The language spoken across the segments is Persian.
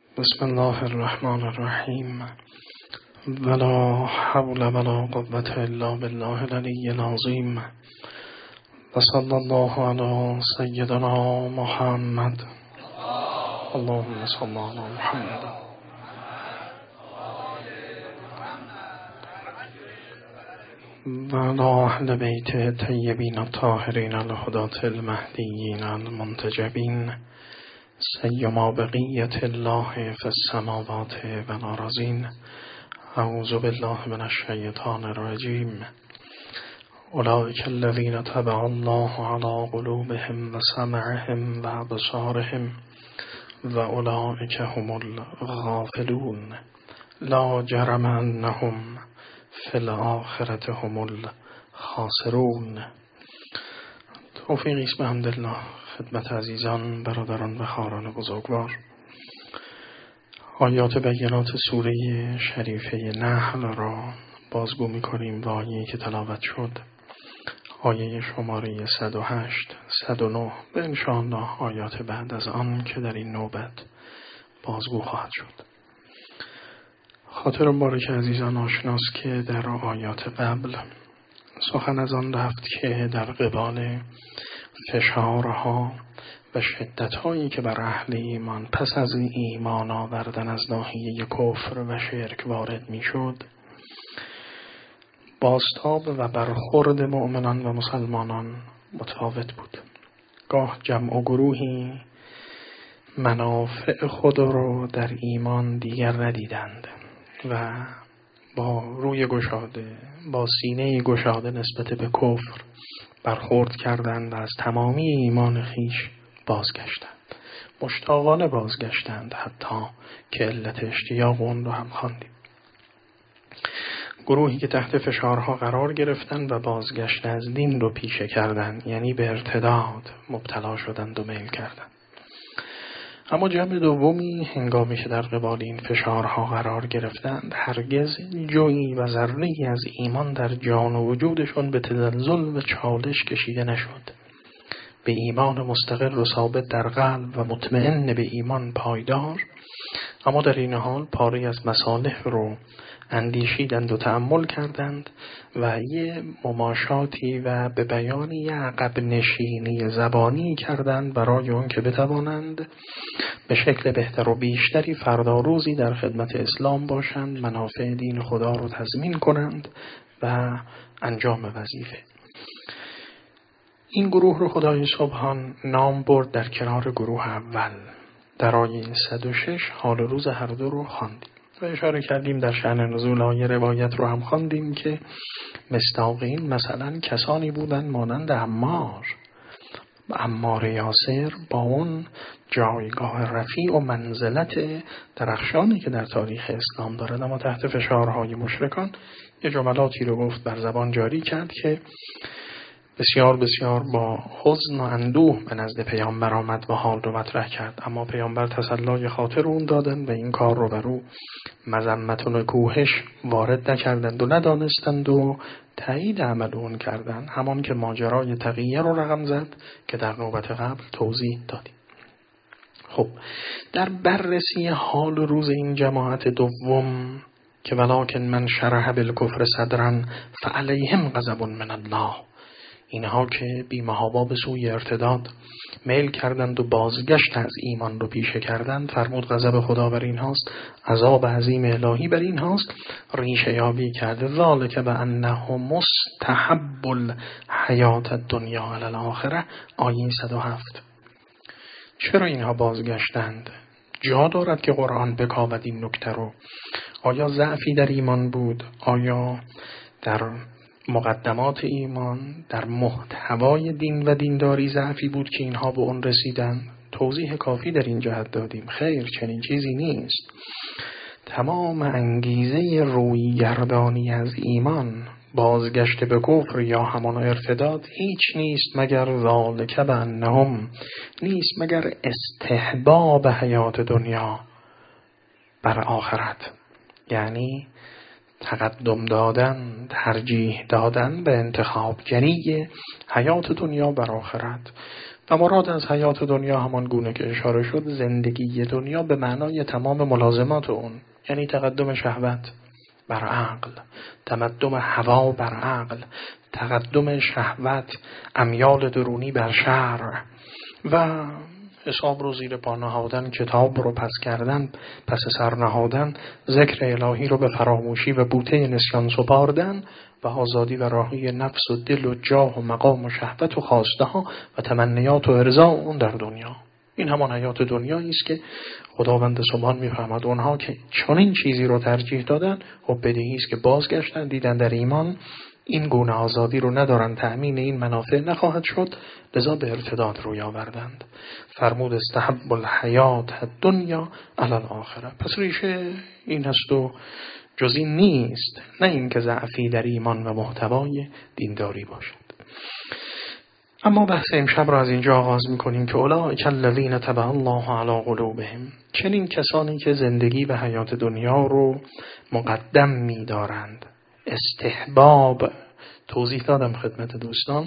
بسم الله الرحمن الرحیم ولا حول ولا قوة الا بالله العلی العظیم و صلی الله علی سیدنا محمد اللهم صل علی محمد و علی اهل بیت طیبین الطاهرین الهداة المهدیین المنتجبین سیما بقیت الله فی السماوات و الارضین. اعوذ بالله من الشیطان الرجیم. اولئک الذین طبع الله علی قلوبهم و سمعهم و ابصارهم و اولئک هم الغافلون لا جرم انهم فی الآخرة هم الخاسرون. توفیقی است بحمدالله خدمت عزیزان، برادران و خواهران بزرگوار. آیات بینات سوره شریفه نحل را بازگو می‌کنیم و آیه‌ای که تلاوت شد آیه شماره 108 109 و انشاءالله آیات بعد از آن که در این نوبت بازگو خواهد شد. خاطر بارک عزیزان آشناست که در آیات قبل سخن از آن رفت که در قبال فشارها و شدتهایی که بر اهل ایمان پس از ایمان آوردن از ناحیه کفر و شرک وارد می شد، بازتاب و برخورد مؤمنان و مسلمانان متفاوت بود. گاه جمع و گروهی منافع خود رو در ایمان دیگر ندیدند و با روی گشاده، با سینه گشاده نسبت به کفر برخورد کردند و از تمامی ایمان خیش بازگشتند. مشتاقانه بازگشتند، حتی که علت اشتیاق اون رو هم خواندیم. گروهی که تحت فشارها قرار گرفتند و بازگشت از دین رو پیشه کردند، یعنی به ارتداد مبتلا شدند و میل کردند. اما جمع دومی هنگامی که در قبال این فشارها قرار گرفتند، هرگز جویی و ذره‌ای از ایمان در جان و وجودشون به تزلزل و چالش کشیده نشد. به ایمان مستقر و ثابت در قلب و مطمئن به ایمان پایدار، اما در این حال پاره از مصالح رو اندیشیدند و تأمل کردند و یه مماشاتی و به بیانی عقب نشینی زبانی کردند برای اون که بتوانند به شکل بهتر و بیشتری فردا روزی در خدمت اسلام باشند، منافع دین خدا رو تضمین کنند و انجام وظیفه. این گروه رو خدای سبحان نام برد در کنار گروه اول. در آیه 106 حال روز هر دو رو خواندیم و اشاره کردیم در شأن نزول آیه روایت رو هم خواندیم که مصداق این مثلا کسانی بودن مانند عمار یاسر با اون جایگاه رفیع و منزلت درخشانی که در تاریخ اسلام دارد، اما تحت فشارهای مشرکان یه جملاتی رو گفت، بر زبان جاری کرد که بسیار بسیار با حزن و اندوه به نزد پیامبر آمد و حال رو مطرح کرد. اما پیامبر تسلای خاطر اون دادند و این کار رو بر او مذمت و نکوهش وارد نکردند و ندانستند و تایید عمل اون کردند، همان که ماجرای تقیه رو رقم زد که در نوبت قبل توضیح دادیم. خب در بررسی حال روز این جماعت دوم که ولکن من شرح بالکفر صدرا فعلیهم غضب من الله، اینها که بی‌محابا به سوی ارتداد میل کردند و بازگشت از ایمان رو پیشه کردند، فرمود غضب خدا بر این هاست، عذاب عظیم الهی بر این هاست. ریشه یابی کرده ذالک بأنه مستحب الحیات الدنیا علی الاخره، آیه 107. چرا اینها بازگشتند؟ جا دارد که قرآن بکاود این نکته رو. آیا ضعفی در ایمان بود؟ آیا در مقدمات ایمان، در محتوای دین و دینداری ضعفی بود که اینها به اون رسیدن؟ توضیح کافی در این جهت دادیم. خیر، چنین چیزی نیست. تمام انگیزه روی گردانی از ایمان، بازگشت به کفر یا همان ارتداد، هیچ نیست مگر ذالک بأنهم، نیست مگر استحباب حیات دنیا بر آخرت، یعنی تقدم دادن، ترجیح دادن به انتخابگری حیات دنیا بر آخرت. و مراد از حیات دنیا همان گونه که اشاره شد زندگی دنیا به معنای تمام ملازمات اون، یعنی تقدم شهوت بر عقل، تمدم هوا بر عقل، تقدم شهوت، امیال درونی بر شرع و حساب رو زیر پا نهادن، کتاب رو پس کردن، پس سر نهادن، ذکر الهی رو به فراموشی و بوته نسیان سپاردن و آزادی و راحی نفس و دل و جاه و مقام و شهوت و خواسته ها و تمنیات و ارضا اون در دنیا. این همان حیات دنیایی است که خداوند سبحان میفهمد اونها که چنین چیزی رو ترجیح دادن و بدیهی است که بازگشتن دیدن در ایمان این گونه آزادی رو ندارن، تأمین این منافع نخواهد شد، لذا به ارتداد روی آوردند. فرمود استحب الحیات الدنیا علی الاخره. پس ریشه این هست و جز این نیست، نه اینکه ضعفی در ایمان و محتوای دینداری باشد. اما بحث امشب را از اینجا آغاز می‌کنیم که اولئک الذین طبع الله علی قلوبهم، چنین کسانی که زندگی و حیات دنیا رو مقدم می‌دارند. استحباب توضیح دادم خدمت دوستان،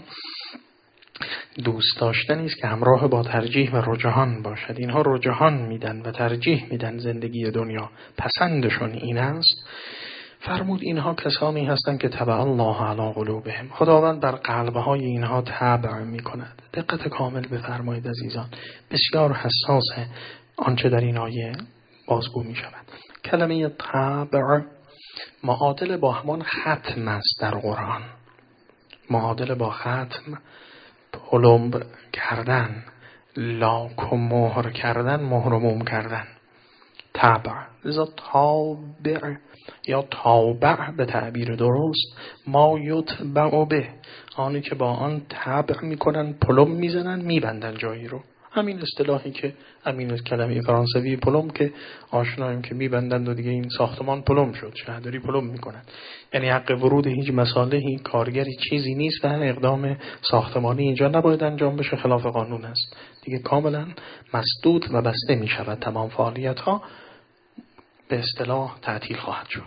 دوست داشتنی است که همراه با ترجیح و رجحان باشد. اینها رجحان میدن و ترجیح میدن زندگی دنیا، پسندشون این است. فرمود اینها کسانی هستند که تبع الله علی قلوبهم، خداوند بر قلبهای اینها تبع میکند. دقت کامل بفرمایید عزیزان، بسیار حساس آنچه در این آیه بازگو میشود. کلمه تبع معادل با همان ختم است در قرآن، معادل با ختم، پلمب کردن، لاک و مهر کردن، مهر و موم کردن. تبع، لذا تابع یا تابع به تعبیر درست، ما یتبع به، آنی که با آن تبع میکنن، پلم میزنن، میبندن جایی رو. همین اصطلاحی که همین کلمه فرانسوی پلم که آشناییم که میبندند و دیگه این ساختمان پلم شد، شهرداری پلم میکنن، یعنی حق ورود هیچ مصالحی، کارگری چیزی نیست و اقدام ساختمانی اینجا نباید انجام بشه، خلاف قانون است دیگه، کاملا مسدود و بسته میشود، تمام فعالیت ها به اصطلاح تعطیل خواهد شد.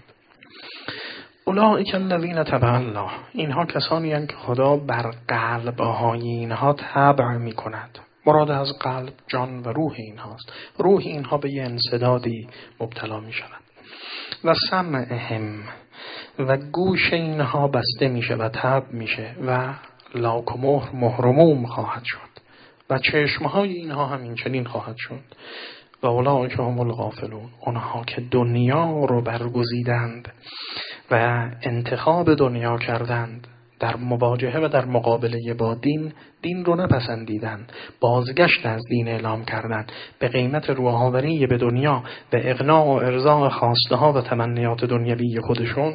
اولئک الذین تبع الله، اینها کسانی هستند که خدا بر قلب‌های اینها تبع میکند. مراد از قلب جان و روح اینهاست. روح اینها به یه انسدادی مبتلا می شود و سمعهم، و گوش اینها بسته میشه و تب میشه و لاک و مهر و موم خواهد شد و چشمهای اینها هم این چنین خواهد شد. و اولئک هم الغافلون، اونها که دنیا رو برگزیدند و انتخاب دنیا کردند در مواجهه و در مقابله با دین رو نپسندیدن، بازگشت از دین اعلام کردن به قیمت روحاوری به دنیا و اغنا و ارضاء خواسته ها و تمنیات دنیوی خودشون،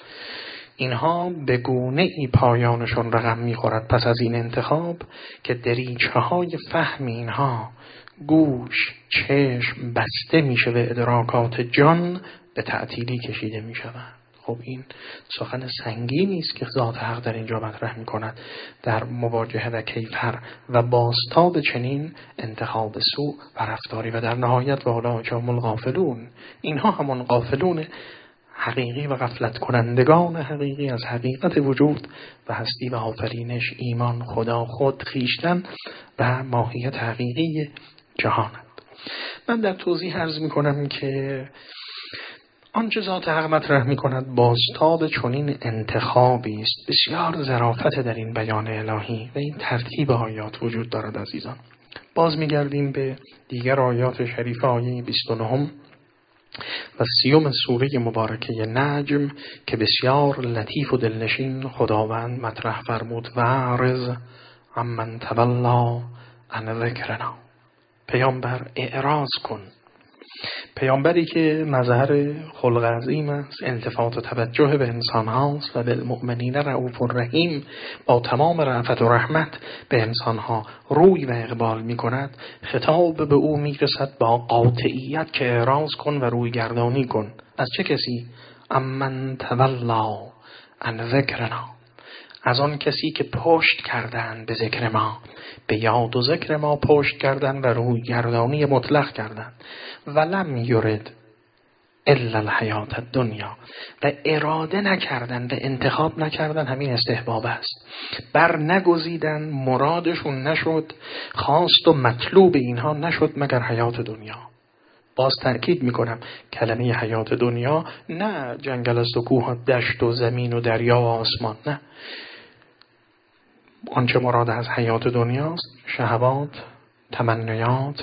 اینها به گونه ای پایانشون رقم میخورد پس از این انتخاب که دریچه های فهم اینها، گوش، چشم بسته میشه و ادراکات جان به تعطیلی کشیده میشود. خب این سخن سنگینی است که ذات حق در اینجا مطرح می‌کند در مواجهه و کیفر و بازتاب چنین انتخاب سوء و رفتاری. و در نهایت و اولئک هم الغافلون، اینها همان غافلون حقیقی و غفلت کنندگان حقیقی از حقیقت وجود و هستی و آفرینش، ایمان، خدا، خود، خویشتن و ماهیت حقیقی جهانند. من در توضیح عرض می‌کنم که آنچه ذات حق مطرح می‌کند بازتاب چنین انتخابی است. بسیار ظرافت در این بیان الهی و این ترتیب آیات وجود دارد عزیزان. باز می‌گردیم به دیگر آیات شریفه، آیه 29 و 30 سوره مبارکه نجم که بسیار لطیف و دلنشین خداوند مطرح فرمود: واعرض عمن تولی عن ذکرنا. پیامبر اعراض کن، پیامبری که مظهر خلق عظیم است، التفات و توجه به انسان هاست و بالمؤمنین رؤوف رحیم، با تمام رأفت و رحمت به انسان ها روی و اقبال می کند. خطاب به او می رسد با قاطعیت که اعراض کن و روی گردانی کن. از چه کسی؟ امن تولا عن ذکرنا، از آن کسی که پشت کردن به ذکر ما، به یاد و ذکر ما پشت کردن و روی گردانی مطلق کردن. ولم یرد، الا الحیات الدنیا، و اراده نکردن و انتخاب نکردن همین استحباب است. بر نگزیدن، مرادشون نشد، خواست و مطلوب اینها نشد مگر حیات دنیا. باز تأکید میکنم کلمه حیات دنیا نه جنگل است و کوه و دشت و زمین و دریا و آسمان، نه. آنچه مراد از حیات دنیاست شهوات، تمنیات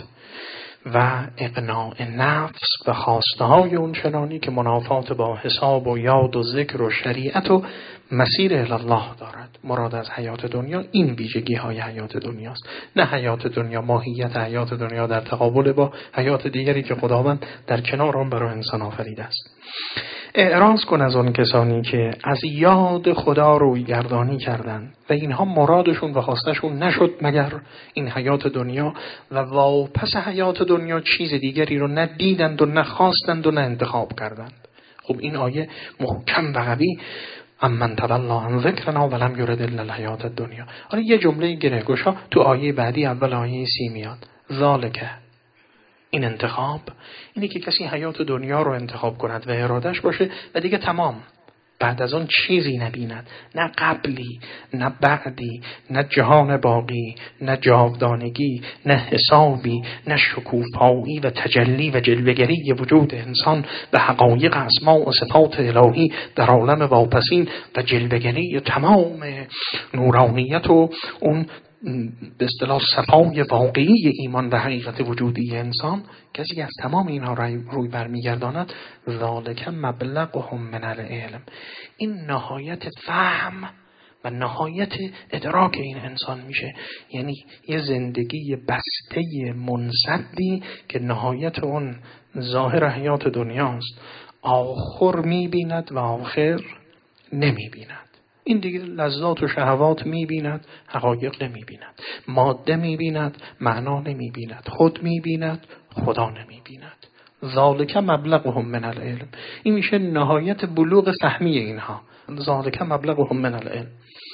و اقناع نفس و خواسته های اون چنانی که منافات با حساب و یاد و ذکر و شریعت و مسیر الله دارد. مراد از حیات دنیا این ویژگی های حیات دنیاست، نه حیات دنیا ماهیت حیات دنیا در تقابل با حیات دیگری که خداوند در کنار آن برای انسان آفریده است. اعراض کن از آن کسانی که از یاد خدا روی گردانی کردند و اینها مرادشون و خواستشون نشد مگر این حیات دنیا و واپس حیات دنیا چیز دیگری رو نه دیدند و نه خواستند و نه انتخاب کردند. خب این آیه محکم و قوی امن تولى عن ذکرنا ولم یرد الا الحیات الدنیا. حالا یه جمله گره‌گشا تو آیه بعدی اول آیه 30 میاد، ذالک، این انتخاب اینه که کسی حیات دنیا رو انتخاب کند و ارادش باشه و دیگه تمام، بعد از اون چیزی نبیند، نه قبلی نه بعدی، نه جهان باقی، نه جاودانگی، نه حسابی، نه شکوفایی و تجلی و جلوه‌گری وجود انسان و حقایق اسماء و صفات الهی در عالم واپسین و جلوه‌گری تمام نورانیت و اون به اصطلاح صفای واقعی ایمان و حقیقت وجودی انسان. کسی از تمام اینها روی برمیگرداند ذالک مبلغهم من العلم، این نهایت فهم و نهایت ادراک این انسان میشه. یعنی یه زندگی بسته منسدی که نهایت اون ظاهر حیات دنیاست، آخر میبیند و آخر نمیبیند. این دیگه لذات و شهوات میبیند، حقایق نمیبیند، ماده میبیند، معنا نمیبیند، خود میبیند، خدا نمیبیند. ذالک مبلغهم من العلم، این میشه نهایت بلوغ فهمی اینها. ذالک مبلغهم من العلم.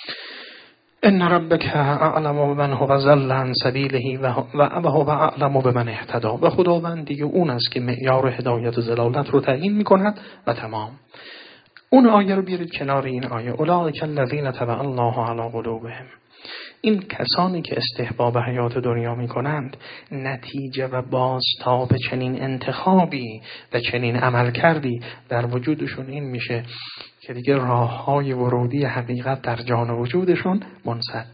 ان ربک اعلم بمن هو ضل عن سبیله و هو اعلم بمن اهتدی. و خداوند دیگه اون است که معیار هدایت و ضلالت رو تعیین میکند و تمام. اون آیه رو بیارید کنار این آیه، اولئک الذین طبع الله علی قلوبهم. این کسانی که استحباب حیات دنیا میکنند نتیجه و بازتاب چنین انتخابی و چنین عمل کردی در وجودشون این میشه که دیگه راههای ورودی حقیقت در جان وجودشون منسد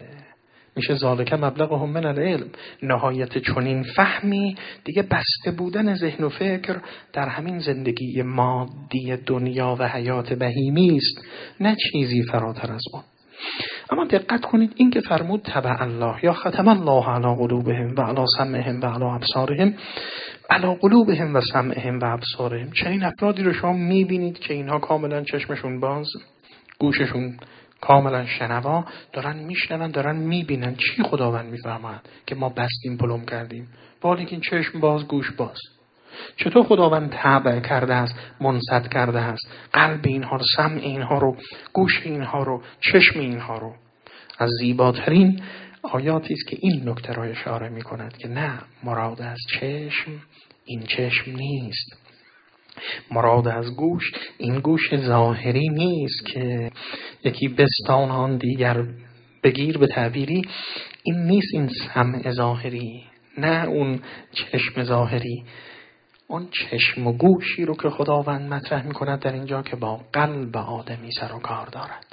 میشه ذالک مبلغهم من العلم. نهایت چنین فهمی دیگه بسته بودن ذهن و فکر در همین زندگی مادی دنیا و حیات بهیمی است، نه چیزی فراتر از اون. اما دقت کنید این که فرمود تبع الله یا ختم الله علی قلوبهم و علی سمعهم و علی ابصارهم، علی قلوبهم و سمعهم و ابصارهم، چنین افرادی رو شما میبینید که اینها کاملا چشمشون باز، گوششون کاملا شنوا، دارن میشنون، دارن میبینن. چی خداوند میفرماید؟ که ما بستیم پلم کردیم، ولی که این چشم باز گوش باز. چطور خداوند تابع کرده است، منصت کرده است قلب اینها رو، سمع اینها رو، گوش اینها رو، چشم اینها رو. از زیباترین آیاتی است که این نکته را اشاره میکند که نه، مراد از چشم این چشم نیست، مراد از گوش این گوش ظاهری نیست که یکی بستان آن دیگر بگیر به تعبیری، این نیست. این سمع ظاهری، نه اون چشم ظاهری. اون چشم و گوشی رو که خداوند مطرح می کند در اینجا که با قلب آدمی سر و کار دارد.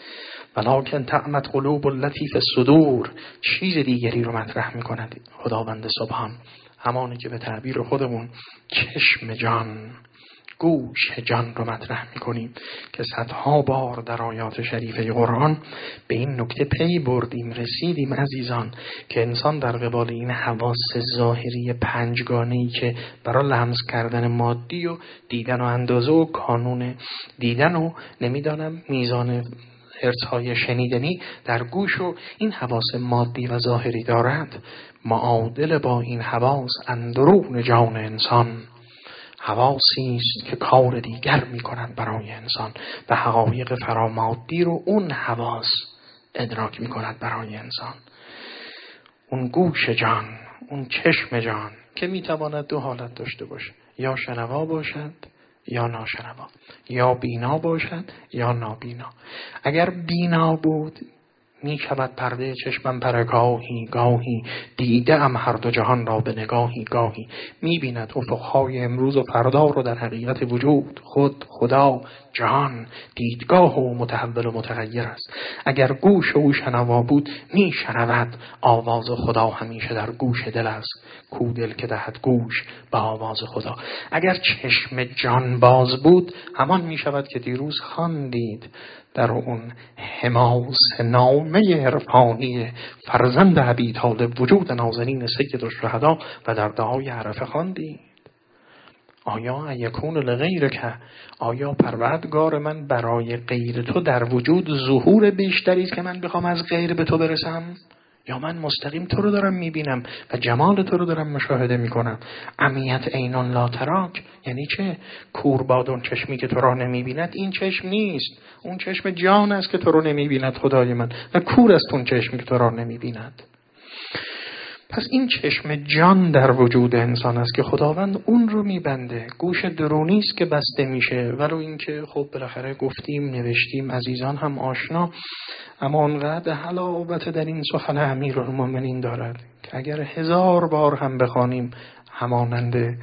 ولکن تعمت قلوب التي فی الصدور، چیز دیگری رو مطرح می کند خداوند سبحان، همانی که به تعبیر خودمون چشم جان، گوش جان رو مطرح می‌کنیم که صدها بار در آیات شریفه قرآن به این نکته پی بردیم، رسیدیم عزیزان، که انسان در قبال این حواس ظاهری پنجگانه‌ای که برای لمس کردن مادی و دیدن و اندازه و کانون دیدن و نمیدانم میزان هرتزهای شنیدنی در گوش و این حواس مادی و ظاهری دارد، معادل با این حواس اندرون جان انسان حواسی است که کار دیگر می کنند برای انسان و حقایق فرامادی رو اون حواس ادراک می کند برای انسان. اون گوش جان، اون چشم جان، که میتواند دو حالت داشته باشه، یا شنوا باشد یا ناشنوا، یا بینا باشد یا نابینا. اگر بینا بود می شود پرده چشمم پرگاهی گاهی، دیده ام هر دو جهان را به نگاهی گاهی. می بیند افقهای امروز و فردا رو در حقیقت وجود، خود، خدا، جهان، دیدگاه و متحول و متغیر است. اگر گوش او شنوا بود می شنود آواز خدا همیشه در گوش دل است، کو دل که دهد گوش به آواز خدا. اگر چشم جان باز بود همان می شود که دیروز خواندید در اون حماس نامه عرفانی فرزند ابی طالب وجود نازنین سید الشهدا و در دعای عرفه خواندید. آیا یکون لغیرک، آیا پروردگار من برای غیر تو در وجود ظهور بیشتری است که من بخوام از غیر به تو برسم؟ یا من مستقیم تو رو دارم میبینم و جمال تو رو دارم مشاهده میکنم؟ عمیت عینان لا تراک یعنی چه؟ کورباد اون چشمی که تو را نمیبیند این چشم نیست، اون چشم جان است که تو رو نمیبیند خدای من، و کور است اون چشمی که تو را نمیبیند. پس این چشم جان در وجود انسان است که خداوند اون رو میبنده. گوش درونی است که بسته میشه، ولو اینکه خب بالاخره گفتیم نوشتیم عزیزان هم آشنا، اما انقدر حلاوت در این سخن امیرالمومنین دارد که اگر 1000 بار هم بخوانیم همانند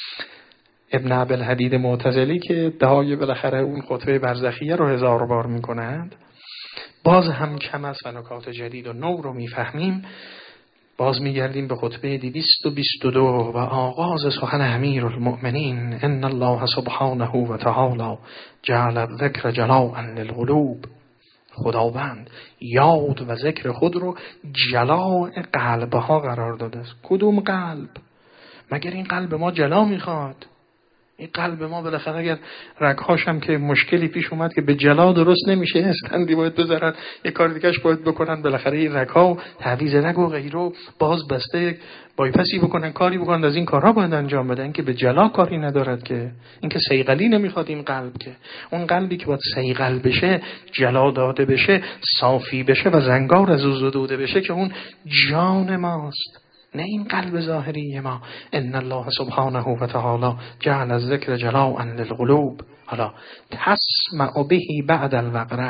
ابن عبدالحدید معتزلی که ادعای بالاخره اون خطبه برزخیه رو 1000 بار میکنند باز هم کم است و نکات جدید و نو رو میفهمیم. باز میگردیم به خطبه 222 و آغاز سخن امیرالمؤمنین: ان الله سبحانه و تعالی جعل الذکر جلاء للقلوب. خداوند یاد و ذکر خود رو جلاء قلبها قرار داده است. کدوم قلب؟ مگر این قلب ما جلا میخواد؟ این قلب ما بالاخره اگر رگهاش هم که مشکلی پیش اومد که به جلا درست نمیشه، استندی باید بذارن، یه کار دیگهش باید بکنن، بالاخره این رگها تعویض رگ و غیره باز بسته بایپسی بکنن، کاری بکنن، از این کارها باید انجام بدن که به جلا کاری ندارد که. این که صیقلی نمیخواد این قلب، که اون قلبی که باید صیقل بشه، جلا داده بشه، صافی بشه و زنگار از او زدوده بشه که اون جان ماست، نه این قلب ظاهری ما. ان الله سبحانه و تعالی جعل الذکر جلاء للقلوب. حالا تسمع به بعد الوقره،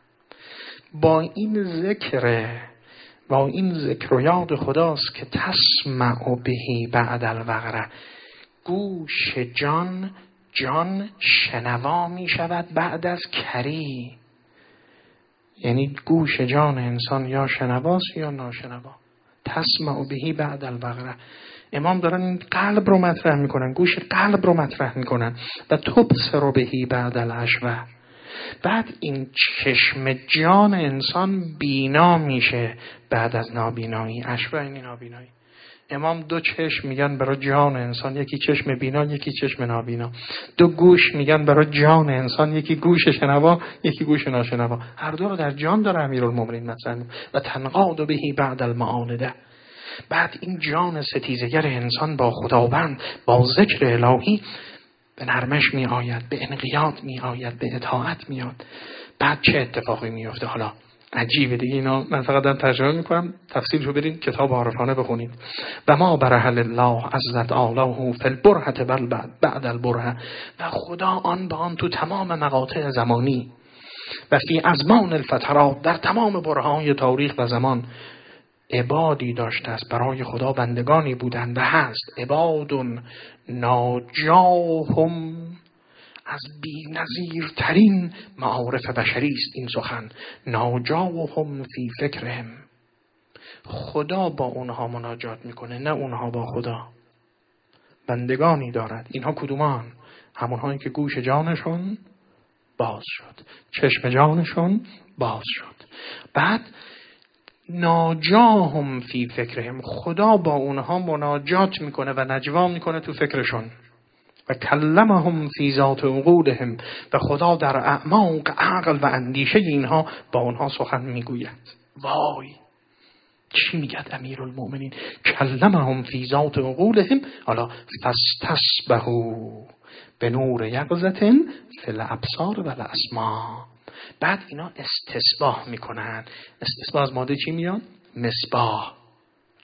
با این ذکر و یاد خداست که تسمع به بعد الوقره، گوش جان شنوا می شود بعد از کری. یعنی گوش جان انسان یا شنواست یا ناشنوا. تسمع به بعد الوقره. امام دارن این قلب رو مطرح میکنن، گوش قلب رو مطرح میکنن و تبصر به بعد العشوه. بعد این چشم جان انسان بینا میشه بعد از نابینایی. عشوه این نابینایی. امام 2 چشم میگن برای جان انسان، یکی چشم بینا یکی چشم نابینا. 2 گوش میگن برای جان انسان، یکی گوش شنوا یکی گوش ناشنوا. هر دو رو در جان داره امیرالمومنین مطرح و تنقاد به بعد المعانده. بعد این جان ستیزگر انسان با خداوند با ذکر الهی به نرمش می آید، به انقیاد می آید، به اطاعت میاد. بعد چه اتفاقی میفته؟ حالا عجیبه دیگه، اینا من فقط دارم ترجمه میکنم، تفسیرشو برید کتاب عارفانه بخونید. و ما برح لله عزت آله فی البرهة بل بعد البرهة. و خدا آن به آن تو تمام مقاطع زمانی و فی ازمان الفترات، در تمام برهه‌های تاریخ و زمان عبادی داشته است. برای خدا بندگانی بودند و هست. عباد ناجاهم، از بی نظیر ترین معارف بشری است این سخن. ناجاهم فی فکرهم، خدا با اونها مناجات میکنه نه اونها با خدا. بندگانی دارد. اینها کدومان؟ همونهایی که گوش جانشون باز شد، چشم جانشون باز شد. بعد ناجاهم فی فکرهم، خدا با اونها مناجات میکنه و نجوا میکنه تو فکرشون. و کلمهم فی ذات عقولهم، و خدا در اعماق عقل و اندیشه اینها با اونها سخن میگوید. وای چی میگد امیرالمومنین؟ کلمهم فی ذات عقولهم. حالا فاستسبحوا به نور یقظة فی الابصار و الاسماع. بعد اینا استصباح میکنن. استصباح از ماده چی میاد؟ مصباح.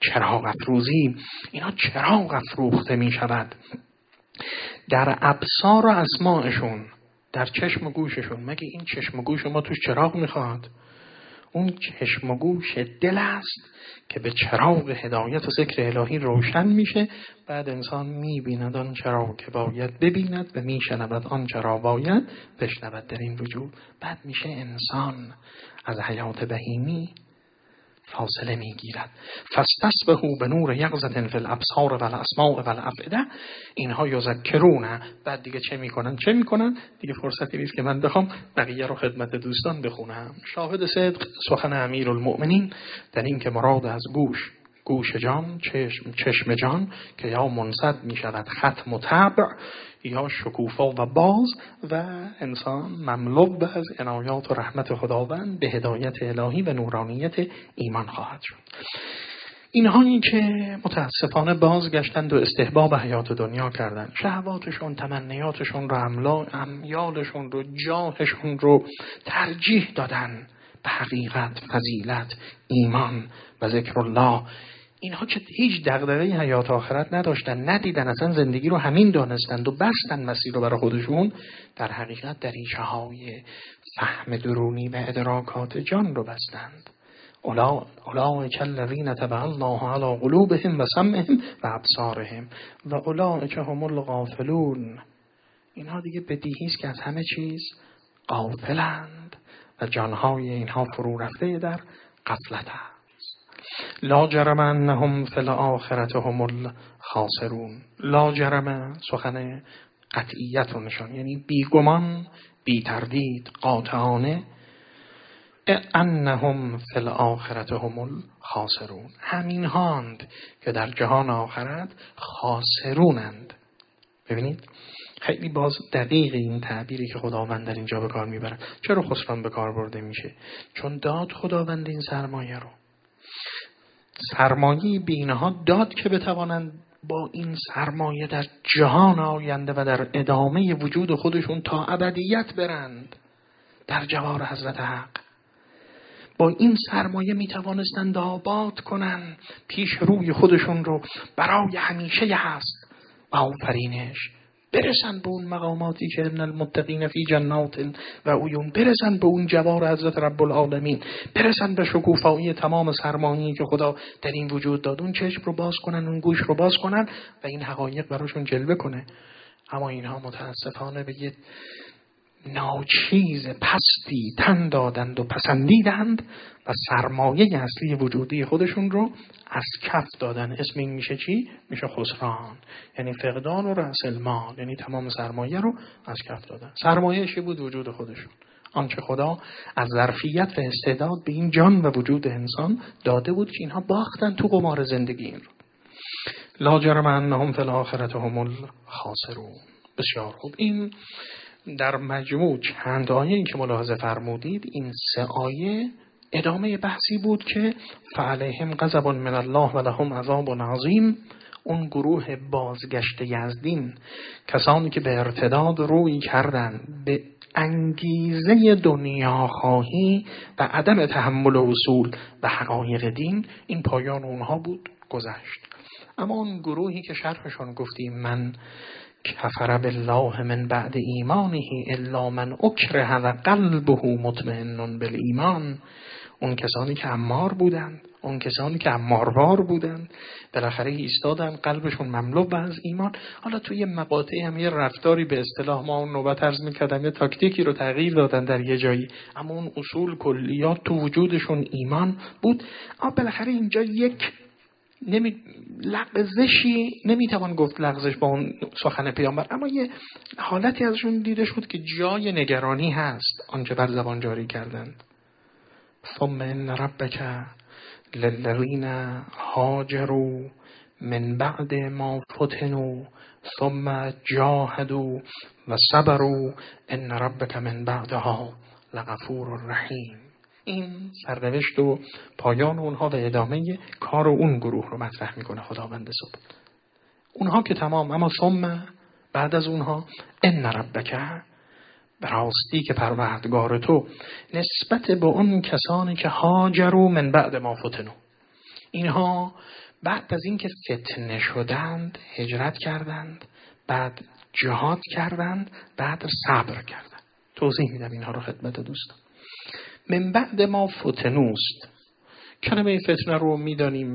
چراغ افروزی، اینا چراغ افروخته می شود در ابصار و اسماعشون، در چشم و گوششون. مگه این چشم و گوش ما توش چراغ میخواد؟ اون چشم و گوش دل است که به چراغ هدایت و ذکر الهی روشن میشه. بعد انسان میبیند آن چراغ که باید ببیند و میشنود آن چراغ باید بشنود در این وجود. بعد میشه انسان از حیات بهیمی فاصله میگیرد. فاستسبحوا بنور یقظة فی الابصار و الاسماع و الافئده. اینها یذکرون. بعد دیگه چه میکنن؟ دیگه فرصتی نیست که من بخوام بقیه رو خدمت دوستان بخونم. شاهد صدق سخن امیرالمؤمنین در این که مراد از گوش جان، چشم جان که یا منصد می شود ختم و طبع یا شکوفا و باز، و انسان مملو از عنایات و رحمت خداوند به هدایت الهی و نورانیت ایمان خواهد شد. اینهایی که متاسفانه بازگشتند و استحباب حیات دنیا کردند، شهواتشون، تمنیاتشون رو، امیالشون رو، جاهشون رو ترجیح دادن به حقیقت، فضیلت، ایمان و ذکر الله. اینها که هیچ دغدغه حیات آخرت نداشتن، ندیدن، اصلا زندگی رو همین دانستند و بستن مسیر رو برای خودشون، در حقیقت دریچه های فهم درونی و ادراکات جان رو بستند. اولئک الذین طبع الله علی قلوبهم و سمعهم و ابصارهم و اولئک هم الغافلون. اینها دیگه بدیهی است که از همه چیز غافلند و جانهای اینها فرو رفته در غفلت است. لا جرم انهم فی الاخرة هم الخاسرون. لا جرم سخن قطعیت رو نشان، یعنی بیگمان، بی تردید، قاطعانه، انهم فی الاخرة هم الخاسرون. همین هاند که در جهان آخرت خاسرونند. ببینید خیلی باز دقیق این تعبیری که خداوند در اینجا به کار میبره. چرا خسران به کار برده میشه؟ چون داد خداوند این سرمایه رو، سرمایه بینها داد که بتوانند با این سرمایه در جهان آینده و در ادامه وجود خودشون تا ابدیت برند در جوار حضرت حق. با این سرمایه میتوانستند آباد کنن پیش روی خودشون رو برای همیشه هست و آفرینش، برسن به اون مقاماتی که ان المتقین فی جنات و عیون، برسن به اون جوار حضرت رب العالمین، برسن به شکوفایی تمام سرمایه‌ای که خدا در این وجود داد. اون چشم رو باز کنن، اون گوش رو باز کنن و این حقایق براشون جلوه کنه. اما اینها متاسفانه به یه ناچیز پستی تن دادند و پسندیدند و سرمایه اصلی وجودی خودشون رو از کف دادن. اسم این میشه چی؟ میشه خسران، یعنی فقدان و رأس المال، یعنی تمام سرمایه رو از کف دادن. سرمایه‌شی بود وجود خودشون، آنچه خدا از ظرفیت و استعداد به این جان و وجود انسان داده بود که اینها باختن تو قمار زندگی این رو. لا جرم انهم فی الاخرة هم الخاسرون. بسیار خوب. این در مجموع چند آیه‌ای که ملاحظه فرمودید، این 3 آیه ادامه بحثی بود که فعلیهم غضب من الله و لهم عذاب عظیم. اون گروه بازگشته از دین، کسانی که به ارتداد روی کردن به انگیزه دنیا خواهی و عدم تحمل اصول و حقایق دین، این پایان اونها بود، گذشت. اما اون گروهی که شرحشون گفتیم من کفر بالله من بعد ایمانه الا من اکره و قلبه مطمئن بالایمان، اون کسانی که امار بودند، اون کسانی که اماروار بودند، بالاخره ایستادن قلبشون مملو از ایمان. حالا توی مقاطعی هم یه رفتاری به اصطلاح ما اون نوبت عرض می‌کردم یه تاکتیکی رو تغییر دادن در یه جایی، اما اون اصول کلیات تو وجودشون ایمان بود. اما بالاخره اینجا یک لغزشی نمیتوان گفت لغزش با اون سخن پیامبر، اما یه حالتی ازشون دیده شد که جای نگرانی هست آنچه بر زبان جاری کردند. ثم ان ربک للذین هاجروا من بعد ما فتنوا ثم جاهدوا و صبروا ان ربک من بعدها لغفور رحیم. این سرنوشت و پایان اونها و ادامه کار اون گروه رو مطرح میکنه خداوند سبحانه. اونها که تمام، اما ثم بعد از اونها ان ربک، براستی که پروردگار تو نسبت به اون کسانی که هاجروا من بعد ما فتنوا، اینها بعد از اینکه فتنه شدند هجرت کردند، بعد جهاد کردند، بعد صبر کردند. توضیح میدم اینها رو خدمت دوستان. من بعد ما فتنوست. کلمه فتنه رو میدانیم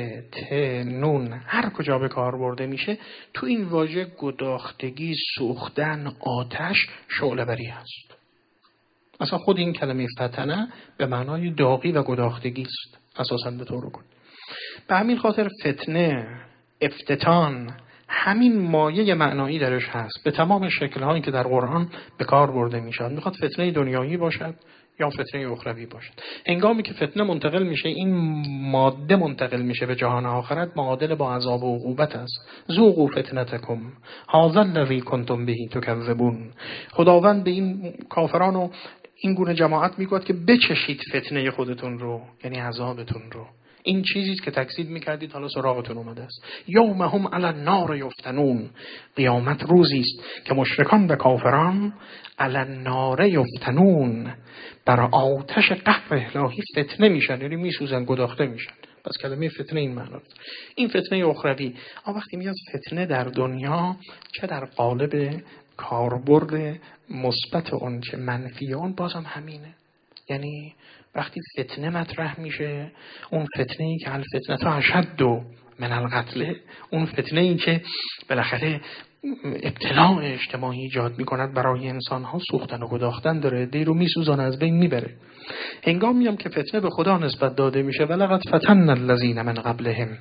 فتنون، هر کجا به کار برده میشه تو این واژه گداختگی، سوختن، آتش، شعله بری هست. اصلا خود این کلمه فتنه به معنای داغی و گداختگی است اساساً به طور کلی. به همین خاطر فتنه، افتتان، همین مایه معنایی درش هست به تمام شکل‌هایی که در قرآن به کار برده میشن. میخواد فتنه دنیایی باشد یا فتنه اخروی باشد. هنگامی که فتنه منتقل میشه، این ماده منتقل میشه به جهان آخرت، معادل با عذاب و عقوبت است. ذوقوا فتنتکم هذا الذی کنتم به تکذبون. خداوند به این کافران و این گونه جماعت میگوید که بچشید فتنه خودتون رو، یعنی عذابتون رو. این چیزی که تکذیب میکردید حالا سراغتون اومده است. یوم هم علی النار یفتنون. قیامت روزی است که مشرکان و کافران علی النار یفتنون، بر آتش قهر الهی فتنه میشن، یعنی میسوزن، گداخته میشن. پس کلمه فتنه این معنی است. این فتنه اخروی. اما وقتی میاد فتنه در دنیا، چه در قالب کاربرد مثبت اون چه منفی اون، بازم همینه. یعنی وقتی فتنه مطرح میشه، اون فتنه ای که الفتنه تا اشد من القتل، اون فتنه ای که بالاخره ابتلاع اجتماعی ایجاد میکند برای انسان ها، سوختن و گداختن داره، دی رو میسوزانه، از بین میبره. هنگامی هم که فتنه به خدا نسبت داده میشه، ولقد فتن الذین من قبلهم،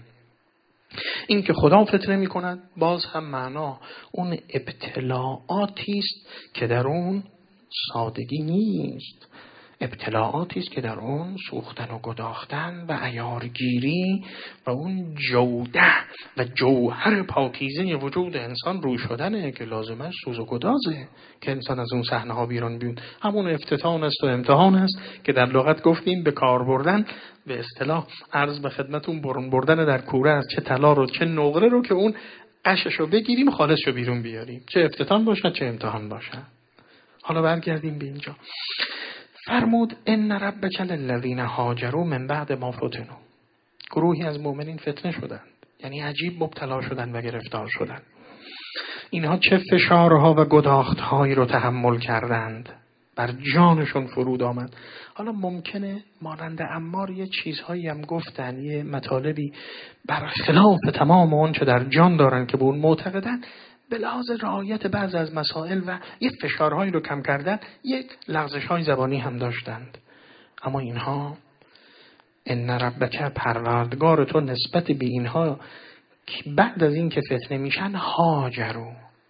این که خدا فتنه میکند، باز هم معنا اون ابتلاعاتی است که در اون سادگی نیست، ابتلاعاتی است که در اون سوختن و گداختن و عیارگیری و اون جوده و جوهر پاکیزه وجود انسان رو شدنه که لازمش سوز و گدازه که انسان از اون صحنه ها بیرون بیاد. همون افتتان است و امتحان است که در لغت گفتیم به کار بردن، به اصطلاح عرض به خدمتون برون بردن در کوره از چه طلا رو چه نقره رو که اون قشش رو بگیریم خالص رو بیرون بیاریم، چه افتتان باشد چه امتحان باشد. حالا برگردیم به اینجا. فرمود ان ربک للذین هاجروا من بعد ما فتنوا. گروهی از مؤمنین فتنه شدند، یعنی عجیب مبتلا شدند و گرفتار شدند. اینها چه فشارها و گداختهایی رو تحمل کردند، بر جانشون فرود آمد. حالا ممکنه مانند عمار یه چیزهایی هم گفتن، یه مطالبی برخلاف تمام اون چه در جان دارن که به اون معتقدن، به لحاظ رعایت بعض از مسائل و یک فشارهایی رو کم کردن، یک لغزش‌های زبانی هم داشتند. اما اینها ان ربک، پروردگار تو نسبت به اینها که بعد از این که فتنه میشن، هاجروا،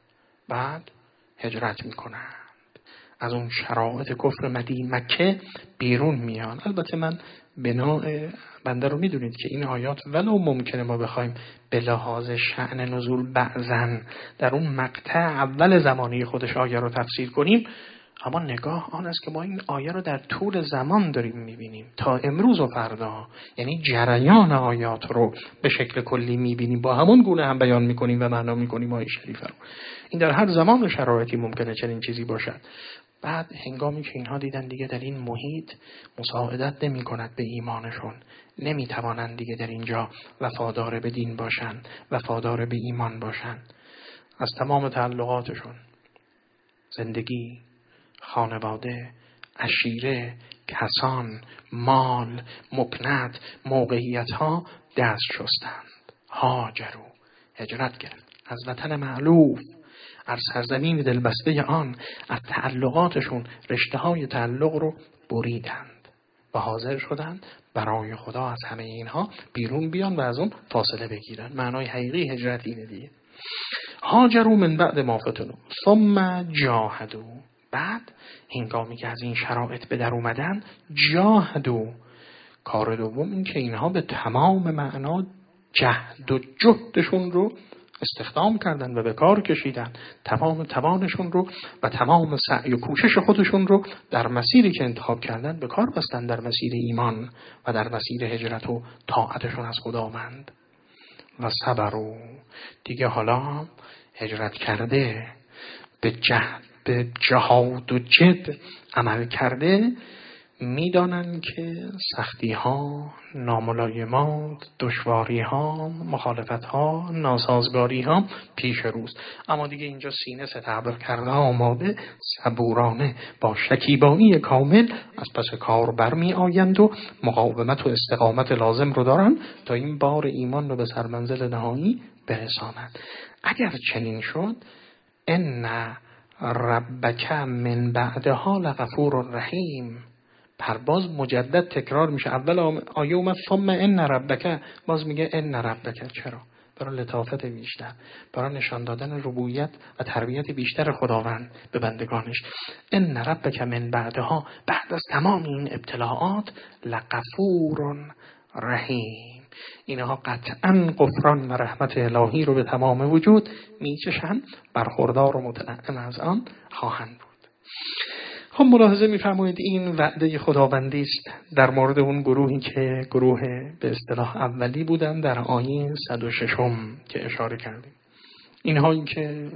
بعد هجرت میکنند، از اون شرایط کفر مکه بیرون میان. البته من بناء بنده رو میدونید که این آیات ولو ممکنه ما بخوایم به لحاظ شأن نزول بعضن در اون مقطع اول زمانی خودش آیه رو تفسیر کنیم، اما نگاه آن است که ما این آیه رو در طول زمان داریم میبینیم تا امروز و فردا، یعنی جریان آیات رو به شکل کلی میبینیم، با همون گونه هم بیان میکنیم و معنا میکنیم آیه شریفه رو. این در هر زمان و شرایطی ممکنه چنین چیزی باشد. بعد هنگامی که اینها دیدن دیگه در این محیط مساعدت نمی کند به ایمانشون، نمی توانند دیگه در اینجا وفادار به دین باشن، وفادار به ایمان باشن، از تمام تعلقاتشون، زندگی، خانواده، عشیره، کسان، مال، مکنت، موقعیت ها دست شستند. هاجروا، هجرت کرد از وطن معلوف، از سرزمین دلبسته آن، از تعلقاتشون رشته های تعلق رو بریدند و حاضر شدند برای خدا از همه اینها بیرون بیان و از اون فاصله بگیرن. معنای حقیقی هجرت اینه دیگه. هاجروا من بعد ما فتنوا ثم جاهدوا، بعد هنگامی که از این شرایط به در اومدن، جاهدوا، کار دوم این که اینها به تمام معنا جهد و جهدشون رو استخدام کردن و به کار کشیدن، تمام توانشون رو و تمام سعی و کوشش خودشون رو در مسیری که انتخاب کردن به کار بستن، در مسیر ایمان و در مسیر هجرت و طاعتشون از خداوند. و صبروا، دیگه حالا هجرت کرده، به جهاد و جد عمل کرده، میدانند که سختی ها، ناملایمات، دشواری ها، مخالفت ها، ناسازگاری ها پیش روست، اما دیگه اینجا سینه ستبر کرده آماده صبورانه با شکیبایی کامل از پس کار برمی آیند و مقاومت و استقامت لازم رو دارن تا این بار ایمان رو به سرمنزل نهایی برسانند. اگر چنین شد ان ربک من بعدها لغفور رحیم، پرباز مجدد تکرار میشه. اول آیه اومد ثم ان ربک، باز میگه ان ربک. چرا؟ برای لطافت بیشتر، برای نشان دادن ربوبیت و تربیت بیشتر خداوند به بندگانش. ان ربک من بعدها، بعد از تمام این ابتلاعات لغفور رحیم، اینها قطعا غفران و رحمت الهی رو به تمام وجود میچشن، برخوردار و متنعم از آن خواهند بود. خب ملاحظه می‌فرمایید این وعده خداوندی است در مورد اون گروهی که گروه به اصطلاح اولی بودن در آیه 106 که اشاره کردیم. اینهایی که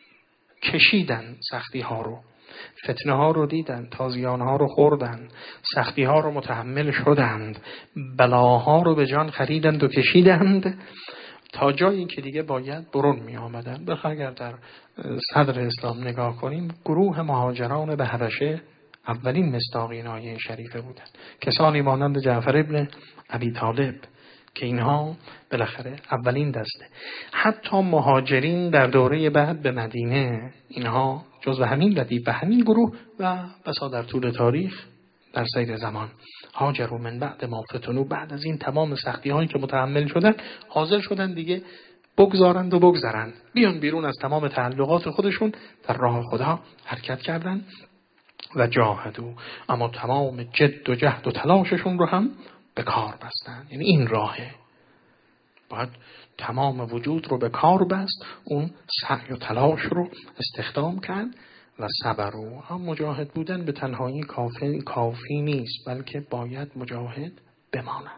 کشیدن سختی ها رو، فتنه ها رو دیدن، تازیان ها رو خوردن، سختی ها رو متحمل شدند، بلاها رو به جان خریدند و کشیدند تا جایی که دیگه باید برون می آمدن. بخاطر اگر در صدر اسلام نگاه کنیم، گروه مهاجران به حبشه اولین مصداقین آیه شریفه بودند، کسانی مانند جعفر ابن ابی طالب که اینها بالاخره اولین دسته. حتی مهاجرین در دوره بعد به مدینه، اینها جزو همین ردیف و همین گروه و بسا در طول تاریخ در سیر زمان هاجروا من بعد ما فتنوا، بعد از این تمام سختی هایی که متحمل شدن حاضر شدن دیگه بگذارند و بگذرند، بیان بیرون از تمام تعلقات خودشون در راه خدا حرکت کردن و جاهدوا، اما تمام جد و جهد و تلاششون رو هم به کار بستن. یعنی این راهه، باید تمام وجود رو به کار بست، اون سعی و تلاش رو استخدام کرد و صبروا. هم مجاهد بودن به تنهایی کافی نیست، بلکه باید مجاهد بمانند.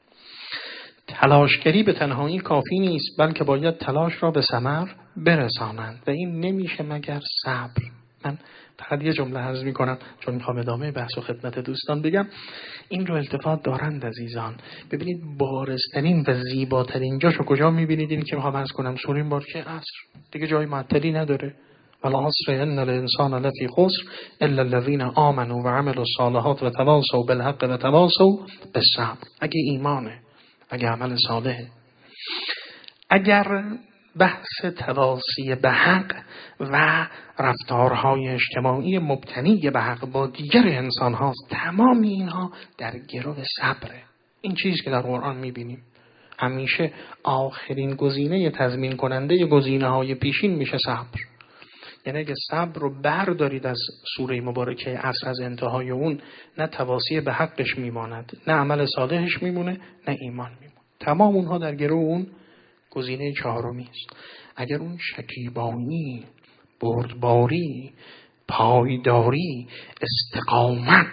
تلاشگری به تنهایی کافی نیست، بلکه باید تلاش را به ثمر برسانند و این نمیشه مگر صبر. من فقط یه جمله عرض میکنم چون میخوام ادامه بحث و خدمت دوستان بگم. این رو التفات دارند عزیزان. ببینید بارزترین و زیباترین جاشو کجا میبینید؟ این که میخوام عرض کنم سورین بار که عصر دیگه جای معطلی نداره. والعصر ان الانسان لفی خسر الا الذين آمنوا وعملوا الصالحات وتواصوا بالحق وتواصوا بالصبر. اگه ایمانه، اگه عمل صالحه، اگر بحث تواصی به حق و رفتارهای اجتماعی مبتنی به حق با دیگر انسان هاست، تمام اینها در گرو صبره. این چیز که در قرآن میبینیم همیشه آخرین گزینه تضمین کننده گزینه های پیشین میشه صبر. یعنی اگه صبر رو بردارید از سوره مبارکه عصر، از انتهای اون نه تواصی به حقش میماند، نه عمل صالحش میمونه، نه ایمان میمونه. تمام اونها در گرو اون گزینه چهارمی است. اگر اون شکیبایی، بردباری، پایداری، استقامت،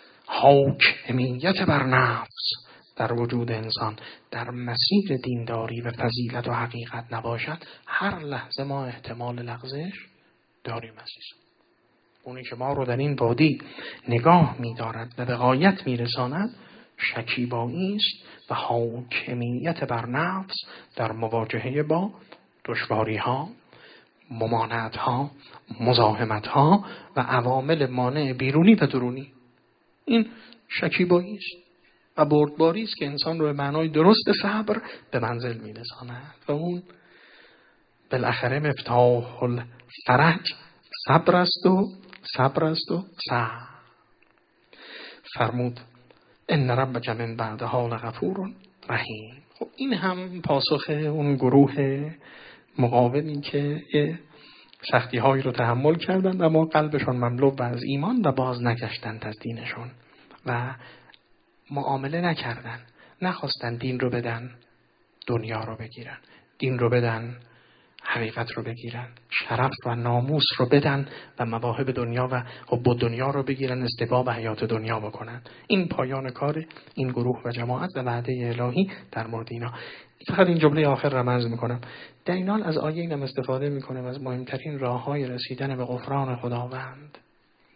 حاکمیت بر نفس در وجود انسان در مسیر دینداری و فضیلت و حقیقت نباشد، هر لحظه ما احتمال لغزش داریم عزیز. اونی که ما رو در این وادی نگاه می‌دارد و به غایت می‌رساند شکیبایی است و حاکمیت بر نفس در مواجهه با دشواری‌ها، ممانعت‌ها، مزاحمت‌ها و عوامل مانع بیرونی و درونی. این شکیبایی است و بردباری است که انسان رو به معنای درست صبر به منزل می‌رساند و اون بالاخره مفتاح الفرج صبر است و صبر فرمود ان ربک من بعدها لغفور رحیم. خب این هم پاسخ اون گروه مقاومی که سختی هایی رو تحمل کردند اما قلبشون مملو از ایمان و باز نگشتند از دینشون و معامله نکردن، نخواستن دین رو بدن دنیا رو بگیرن، دین رو بدن حقیقت رو بگیرن، شرف و ناموس رو بدن و مواهب دنیا و حب دنیا رو بگیرن، استباب حیات دنیا بکنن. این پایان کار این گروه و جماعت و وعده الهی در مورد اینا. فقط این جمله آخر رمز میکنم. در این حال از آیه اینم استفاده میکنم از مهمترین راههای رسیدن به غفران خداوند.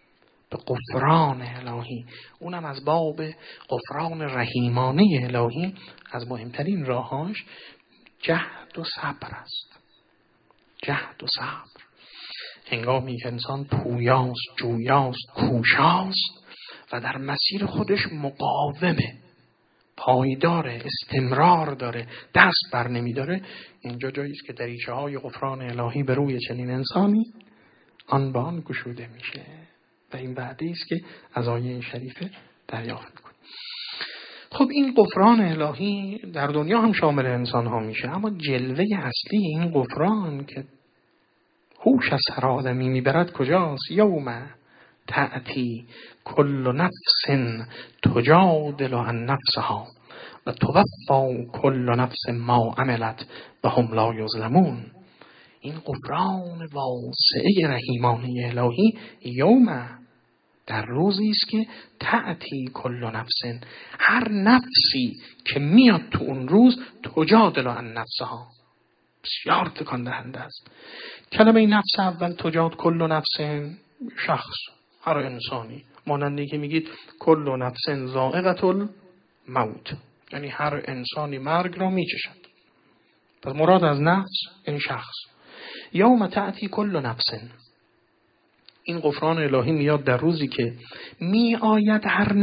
به غفران الهی، اونم از باب غفران رحیمانه الهی. از مهمترین راهاش جهد و صبر است. جهد و صبر. هنگامی که انسان پویاست، جویاست، کوشاست و در مسیر خودش مقاومه، پایداره، استمرار داره، دست بر نمی داره، اینجا جایی است که دریچه های غفران الهی به روی چنین انسانی آن به آن گشوده میشه و این وعده است که از آیه شریفه دریافت میکنه. خب این غفران الهی در دنیا هم شامل انسان ها میشه، اما جلوه اصلی این غفران که هوش از هر آدمی میبرد کجاست؟ یوم تأتی کل نفس تجادل عن نفسها و توفی کل نفس ما عملت و هم لا یظلمون. این غفران واسعه رحیمانه الهی یوم، در روزی است که تأتی کل نفس، هر نفسی که میاد تو اون روز تجادل عن نفسها، بسیار تکان دهنده است. کلمه نفس اول تجاد کل نفس، شخص، هر انسانی، مانندی که میگید کل نفس ذائقة الموت، یعنی هر انسانی مرگ را میچشد. پس مراد از نفس یعنی شخص. یوم تأتی کل نفس، این غفران الهی میاد در روزی که می آید هر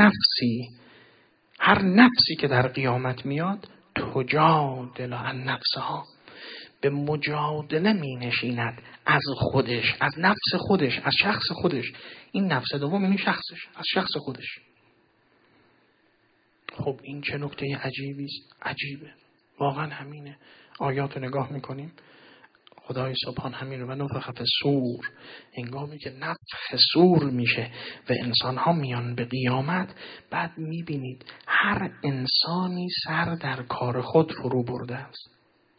نفسی که در قیامت میاد تجادل عن نفسها، به مجادله می نشیند از خودش، از نفس خودش، از شخص خودش. این نفس دوم یعنی شخصش، از شخص خودش. خب این چه نکته عجیبی است. عجیبه، واقعا همینه. آیات رو نگاه میکنیم، خدای سبحان همین رو و نفخ فی الصور، هنگامی که نفخ صور میشه و انسان ها میان به قیامت، بعد میبینید هر انسانی سر در کار خود فرو برده است.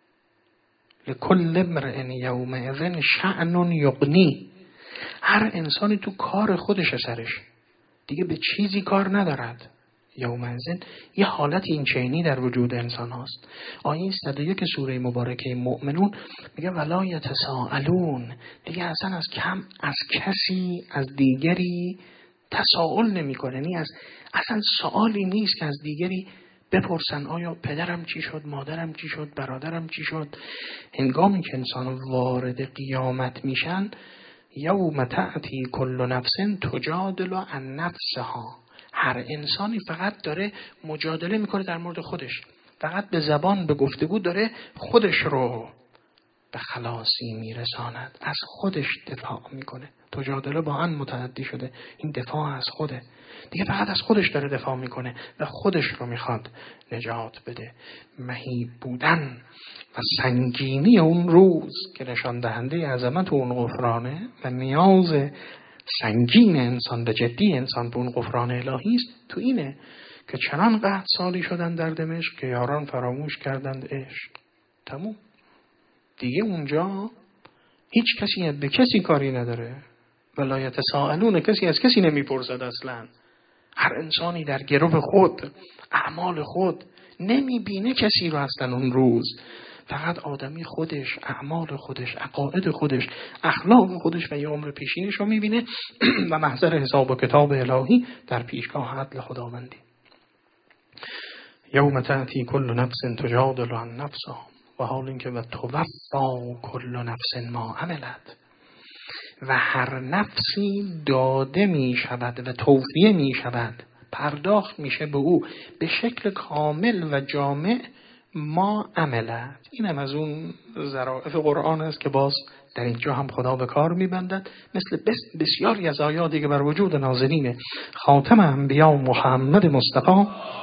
لکل امرئ یومئذ شأن یغنی، هر انسانی تو کار خودش سرش، دیگه به چیزی کار ندارد. یومئذ یه حالت این چینی در وجود انسان هاست. آیه 101 سوره مبارکه مؤمنون میگه ولا یتساءلون، دیگه اصلا از کسی از دیگری تساؤل نمیکنه، یعنی اصلا سوالی نیست که از دیگری بپرسن آیا پدرم چی شد، مادرم چی شد، برادرم چی شد. هنگامی که انسان وارد قیامت میشن، یوم تأتی کل نفس تجادل عن نفسها، هر انسانی فقط داره مجادله میکنه در مورد خودش، فقط به زبان، به گفتگو داره خودش رو به خلاصی میرساند، از خودش دفاع میکنه. تجادله با ان متعدی شده، این دفاع از خوده، دیگه فقط از خودش داره دفاع میکنه و خودش رو میخواد نجات بده. مهیب بودن و سنگینی اون روز که نشان دهنده عظمت اون غفرانه و نیاز سنگین انسان به جدی انسان به اون غفران الهی است، تو اینه که چنان قحط سالی شدن در دمشق که یاران فراموش کردند عشق. تموم دیگه، اونجا هیچ کسی به کسی کاری نداره. ولا یتساءلون، کسی از کسی نمیپرسد اصلا. هر انسانی در گرو خود، اعمال خود، نمیبینه کسی رو اصلا اون روز. فقط آدمی خودش، اعمال خودش، عقاید خودش، اخلاق خودش و یه عمر پیشینش رو میبینه و محضر حساب و کتاب الهی در پیشگاه عدل خداوندی. یوم تأتی کل نفس تجادل عن نفسها، و حال اینکه و توفی کل نفس ما عملت، و هر نفسی داده می شود و توفیه می شود، پرداخت میشه به او به شکل کامل و جامع ما عملت. این هم از اون ظرافت قرآن است که باز در اینجا هم خدا به کار میبندد، مثل بسیاری از آیاتی که بر وجود نازلین خاتم انبیا محمد مصطفی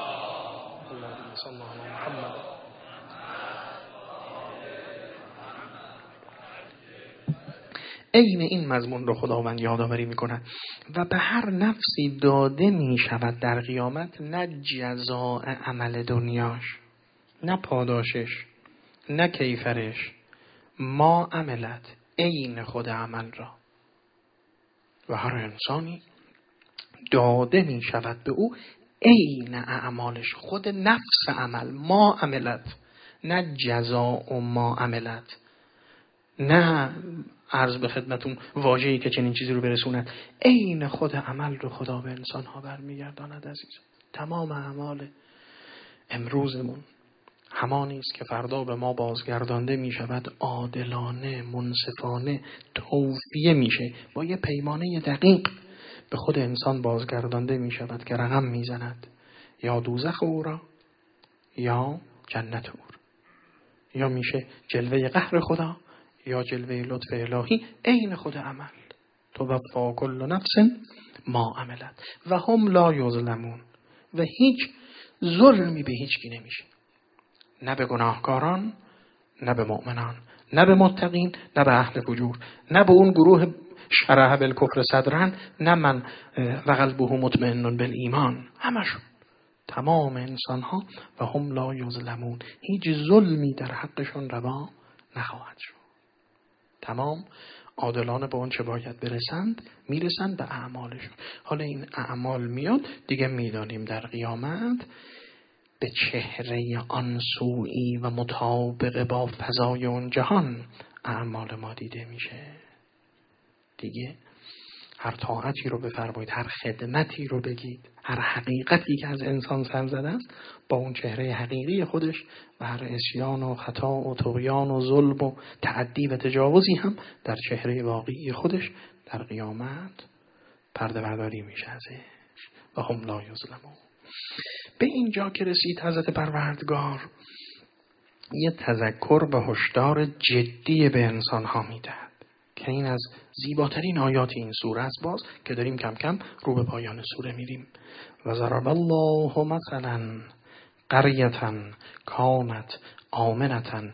عین این مضمون رو خداوند یادآوری میکنه. و به هر نفسی داده می شود در قیامت، نه جزاء عمل دنیاش، نه پاداشش، نه کیفرش، ما عملت، عین خود عمل را. و هر انسانی داده می شود به او عین اعمالش، خود نفس عمل، ما عملت، نه جزاء ما عملت، نه عرض به خدمتون واژه‌ای که چنین چیزی رو برسوند. عین خود عمل رو خدا به انسان‌ها برمیگرداند عزیز. تمام اعمال امروزمون همانی است که فردا به ما بازگردانده می شود، عادلانه، منصفانه توفیه میشه، با یه پیمانه دقیق به خود انسان بازگردانده می شود که رقم می زند یا دوزخ او را یا جنت او را، یا میشه جلوه قهر خدا یا جلوه لطف الهی. عین خود عمل. توفی کل نفس ما عملت و هم لا یظلمون. و هیچ ظلمی به هیچ کی نمیشه، نه به گناهکاران، نه به مؤمنان، نه به متقین، نه به اهل فجور، نه به اون گروه شرح بالکفر صدرن، نه من و قلبه مطمئن بالایمان. همشون، تمام انسان ها و هم لا یظلمون، هیچ ظلمی در حقشون روا نخواهد شد. تمام عادلانه به اون چه باید برسند میرسند به اعمالشون. حالا این اعمال میاد دیگه، میدانیم در قیامت به چهره آن سوئی و مطابق با فضای اون جهان اعمال ما دیده میشه. دیگه هر طاعتی رو بفرمایید، هر خدمتی رو بگید، هر حقیقتی که از انسان سر زده است با اون چهره حقیقی خودش و هر عصیان و خطا و طغیان و ظلم و تعدی و تجاوزی هم در چهره واقعی خودش در قیامت پرده برداری میشه ازش و هم لا یظلمون. به اینجا که رسید حضرت پروردگار یه تذکر و هشدار جدی به انسان ها میدهد که این از زیباترین آیات این سوره است، باز که داریم کم کم رو به پایان سوره میریم. و ضرب الله مثلا قریة کانت آمنة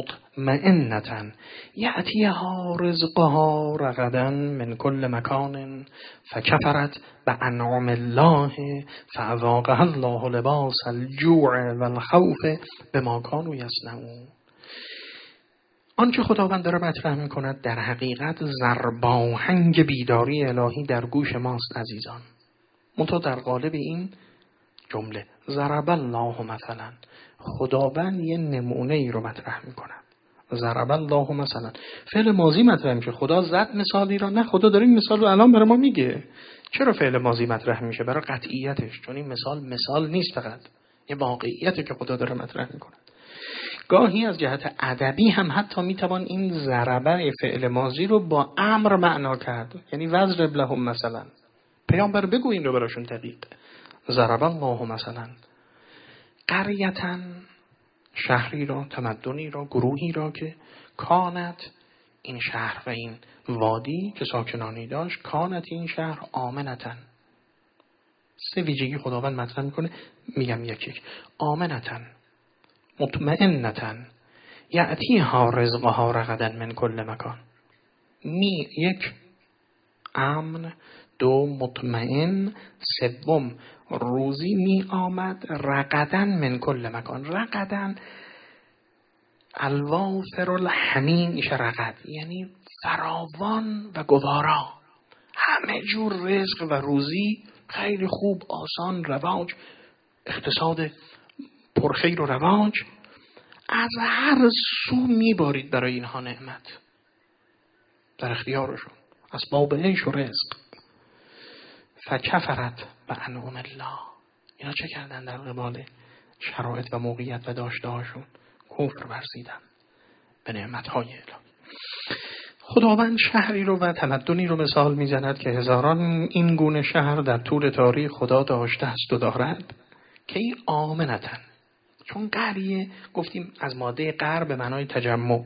مطمئنة یأتیها رزقها رغدا من کل مکان فکفرت بانعم الله فاذاقها الله لباس الجوع والخوف بما كانوا یصنعون. آنچه خداوند داره مطرح میکند در حقیقت ضرباهنگ بیداری الهی در گوش ماست عزیزان. منتها در قالب این جمله ضرب الله مثلا، خداوند یه نمونه ای رو مطرح میکند. ضرب الله مثلا فعل ماضی مطرح میشه، خدا زد مثالی را؟ نه، خدا داره این مثال رو الان برای ما میگه. چرا فعل ماضی مطرح میشه؟ برای قطعیتش، چون این مثال نیست، فقط یه واقعیتی که خدا داره مطرح میکنه. گاهی از جهت ادبی هم حتی میتوان این ضربه فعل ماضی رو با امر معنا کرد، یعنی وضرب لهم مثلا، پیامبر بگو این رو براشون دقیق. ضرب الله مثلا قریة، شهری را، تمدنی را، گروهی را که کانت، این شهر و این وادی که ساکنانی داشت، کانت این شهر آمنتن. سه ویژگی خداوند مطرح میکنه، میگم یک آمنتن، مطمئنتن، یأتیها رزقها رغدا من کل مکان. یک امن، دو مطمئن، سوم روزی می آمد رغدا من کل مکان. رغدا الوافر الحمیم میشه رغد، یعنی فراوان و گوارا، همه جور رزق و روزی خیلی خوب، آسان، رواج، اقتصاد پرخیر و رواج، از هر سو میبارید برای اینها نعمت در اختیارشون، اسباب عیش و رزق. فکفرت بانعم الله، اینا چه کردن در قبال شرایط و موقعیت و داشته هاشون؟ کفر ورزیدن به نعمتهای الهی. خداوند شهری رو و تمدنی رو مثال میزند که هزاران این گونه شهر در طول تاریخ خدا داشته است و دارد که این آمنتن. چون قریه گفتیم از ماده قر به معنای تجمع،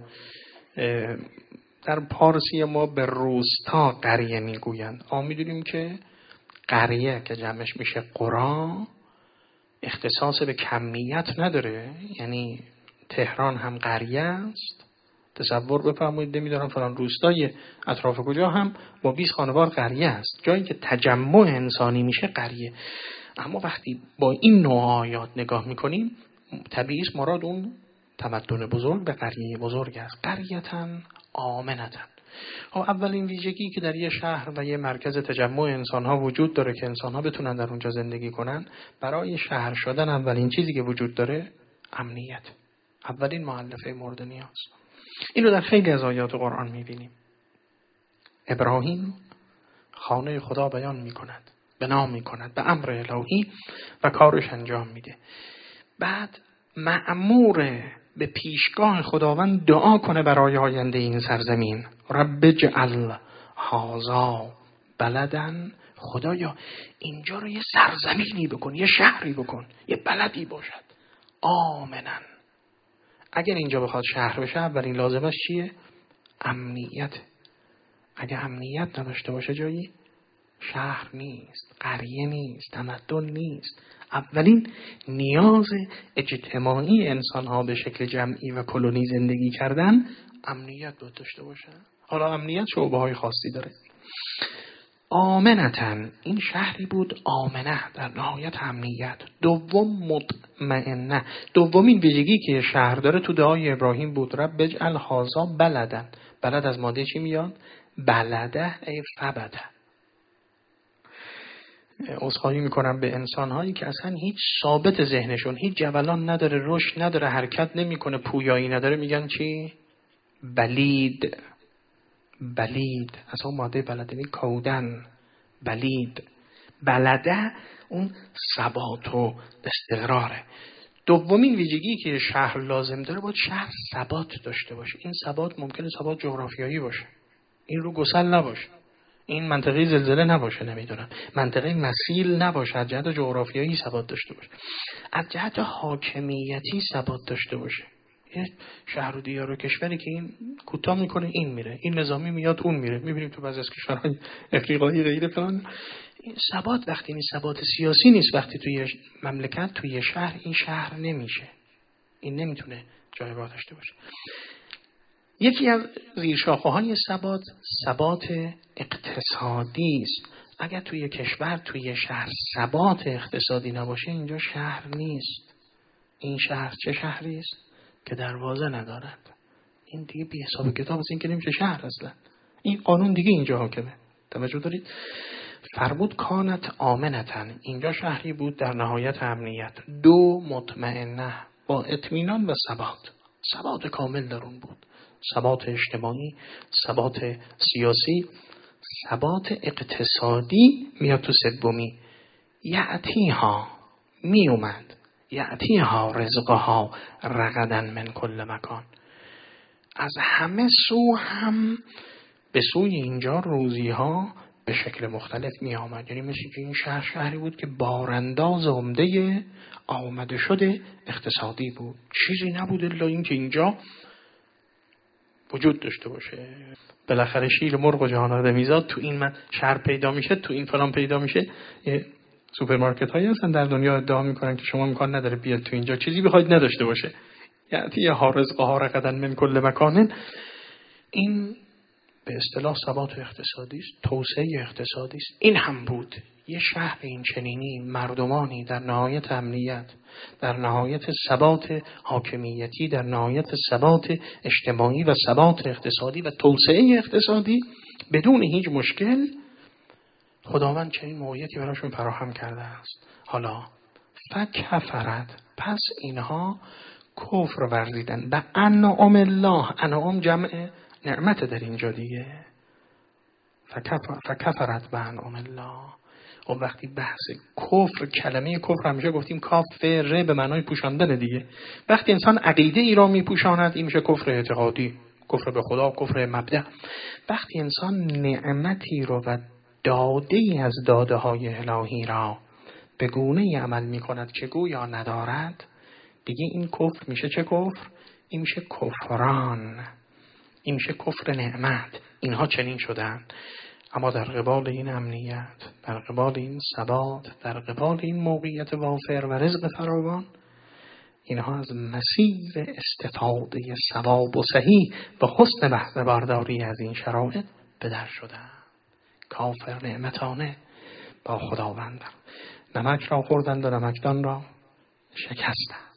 در پارسی ما به روستا قریه میگویند. میدونیم که قریه که جمعش میشه قرا اختصاص به کمیت نداره، یعنی تهران هم قریه است. تصور بفرمایید نمیدونم فلان روستای اطراف کجا هم با 20 خانوار قریه است. جایی که تجمع انسانی میشه قریه. اما وقتی با این نوع آیات نگاه میکنیم طبیعی است مراد اون تمدن بزرگ به قریه بزرگ است. قریتن آمنتن. اولین ویژگی که در یه شهر و یه مرکز تجمع انسان‌ها وجود داره که انسان‌ها بتونن در اونجا زندگی کنن، برای شهر شدن اولین چیزی که وجود داره امنیت. اولین مؤلفه مورد نیاز. اینو در خیلی از آیات قرآن می‌بینیم. ابراهیم خانه خدا بیان میکند، بنا میکند به امر الهی و کارش انجام میده. بعد مأمور به پیشگاه خداوند دعا کنه برای آینده این سرزمین. رب اجعل هذا بلدن، خدایا اینجا رو یه سرزمینی بکن، یه شهری بکن، یه بلدی باشد آمنن. اگر اینجا بخواد شهر بشه اولین لازمش چیه؟ امنیت. اگر امنیت نداشته باشه جایی شهر نیست، قریه نیست، تمدن نیست. اولین نیاز اجتماعی انسان ها به شکل جمعی و کلونی زندگی کردن امنیت باید داشته باشه. حالا امنیت شعبه های خاصی داره. آمنتن، این شهری بود آمنه، در نهایت امنیت. دوم مطمئنه، دومین ویژگی که شهر داره تو دعای ابراهیم بود رب اجعل هذا بلدن. بلد از ماده چی میاد؟ بلده ای فبده. عذرخواهی میکنم به انسان‌هایی که اصلا هیچ ثابت ذهنشون، هیچ جولان نداره، رشد نداره، حرکت نمیکنه، پویایی نداره، میگن چی؟ بلید. بلید از اون ماده بلده، کودن. بلید. بلده اون ثبات و استقراره. دومین ویژگی که شهر لازم داره باید شهر ثبات داشته باشه. این ثبات ممکنه ثبات جغرافیایی باشه، این رو گسل نباشه، این منطقه زلزله نباشه، نمیدونم منطقه مسیل نباشه، از جهت جغرافیایی ثبات داشته باشه، از جهت حاکمیتی ثبات داشته باشه. یه شهر و دیار و کشوری که این کوتاه میکنه این میره، این نظامی میاد اون میره، میبینیم تو بعضی از کشورهای افریقایی غیره فلان. این ثبات وقتی این ثبات سیاسی نیست، وقتی توی مملکت توی شهر این شهر نمیشه، این نمیتونه جایگاه داشته باشه. یکی از زیرشاخه‌های ثبات اقتصادی است. اگر توی کشور توی شهر ثبات اقتصادی نباشه اینجا شهر نیست. این شهر چه شهری است که دروازه ندارد؟ این دیگه بی حساب کتاب است، این که نمیشه شهر اصلا. این قانون دیگه اینجا حاکمه. توجه دارید؟ فرمود کانت آمنتن، اینجا شهری بود در نهایت امنیت. دو مطمئنه، با اطمینان و ثبات کامل در اون بود. ثبات اجتماعی، ثبات سیاسی، ثبات اقتصادی میاد تو سومی. یعتیها می اومد، یعتیها رزقها رغدن من کل مکان، از همه سو هم به سوی اینجا روزی ها به شکل مختلف می آمد. یعنی مثل که این شهری بود که بارانداز عمده آمده شده اقتصادی بود. چیزی نبود الا این که اینجا وجود داشته باشه. بالاخره شیر مرغ و جهان آدمیزاد تو این شهر پیدا میشه، تو این فلان پیدا میشه. سوپرمارکت هایی هستن در دنیا ادعا میکنن که شما امکان نداره بیاد تو اینجا چیزی بخواید نداشته باشه. یعنی رزقها رغدن من کل مکان. این به اصطلاح ثبات اقتصادی است، توسعه اقتصادی است. این هم بود یه شهر این چنینی، مردمانی در نهایت امنیت، در نهایت ثبات حاکمیتی، در نهایت ثبات اجتماعی و ثبات اقتصادی و توسعه اقتصادی بدون هیچ مشکل. خداوند چنین موقعیتی براشون فراهم کرده است. حالا فکفرت، پس اینها کفر ورزیدن به انعام الله. انعام جمع نعمت در اینجا دیگه. فکفرت به انعام الله. و وقتی بحث کفر، کلمه کفر همیشه گفتیم کافر به معنای پوشاندن دیگه. وقتی انسان عقیده ای را میپوشاند این میشه کفر اعتقادی، کفر به خدا، کفر مبدأ. وقتی انسان نعمتی رو و داده ای از داده های الهی را به گونه عمل میکند که گویا ندارد، دیگه این کفر میشه چه کفر؟ این میشه کفران، این میشه کفر نعمت. اینها چنین شدن. اما در قبال این امنیت، در قبال این ثبات، در قبال این موقعیت وافر و رزق فراوان، اینها از مسیر استفاده ثواب و صحیح و حسن بهره برداری از این شرایط به در شدن. کافر نعمتانه با خداوند نمک را خوردند و نمکدان را شکستند.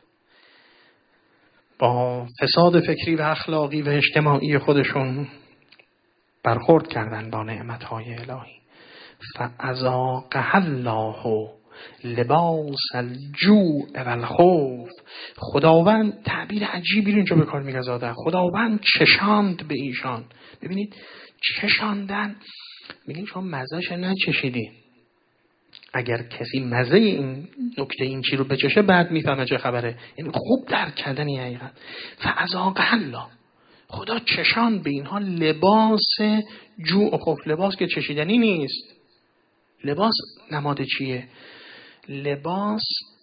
با فساد فکری و اخلاقی و اجتماعی خودشون برخورد کردن با نعمتهای الهی. فَأَذَاقَهَا اللَّهُ لباس الجوع و الخوف. خداوند تعبیر عجیبی رو اینجا به کار میگذاره. خداوند چشاند به ایشان. ببینید چشاندن، میگین شما مزهش نچشیدی. اگر کسی مزه این نکته این چی رو بچشه بعد میفهمه چه خبره. یعنی خوب درک کردن این حقیقت. فاذاق الله، خدا چشان به اینها لباس جوع و خوف. لباس که چشیدنی نیست. لباس نماد چیه؟ لباس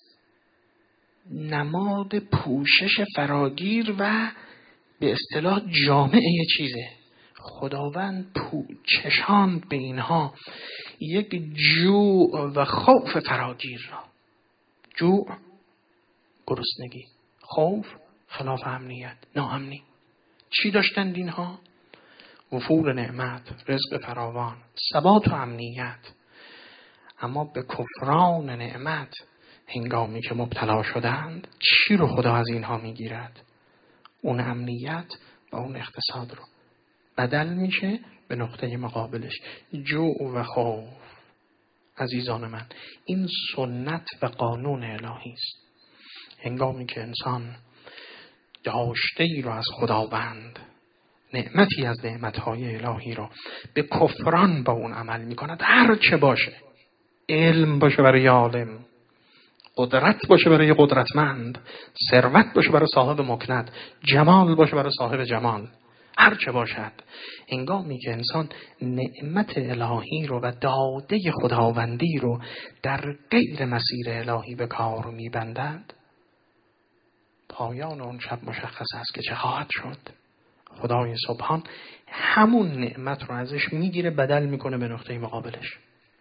نماد پوشش فراگیر و به اصطلاح جامعه چیزه. خداوند چشاند به اینها یک جوع و خوف فراگیر را. جوع گرسنگی، خوف خلاف امنیت، ناامنی. چی داشتند اینها؟ وفور نعمت، رزق فراوان، ثبات و امنیت. اما به کفران نعمت هنگامی که مبتلا شدند، چی رو خدا از اینها میگیرد؟ اون امنیت و اون اقتصاد رو بدل میشه به نقطه مقابلش، جوع و خوف. عزیزان من، این سنت و قانون الهی است. هنگامی که انسان داشته‌ای رو از خداوند، نعمتی از نعمتهای الهی رو به کفران با اون عمل میکند، هر چه باشه، علم باشه برای عالم، قدرت باشه برای قدرتمند، ثروت باشه برای صاحب مکنت، جمال باشه برای صاحب جمال، هر چه باشد، هنگامی که انسان نعمت الهی رو و داده خداوندی رو در غیر مسیر الهی به کار میبندد، پایان اون شب مشخص است که چه خواهد شد. خدای سبحان همون نعمت رو ازش میگیره، بدل میکنه به نقطه مقابلش.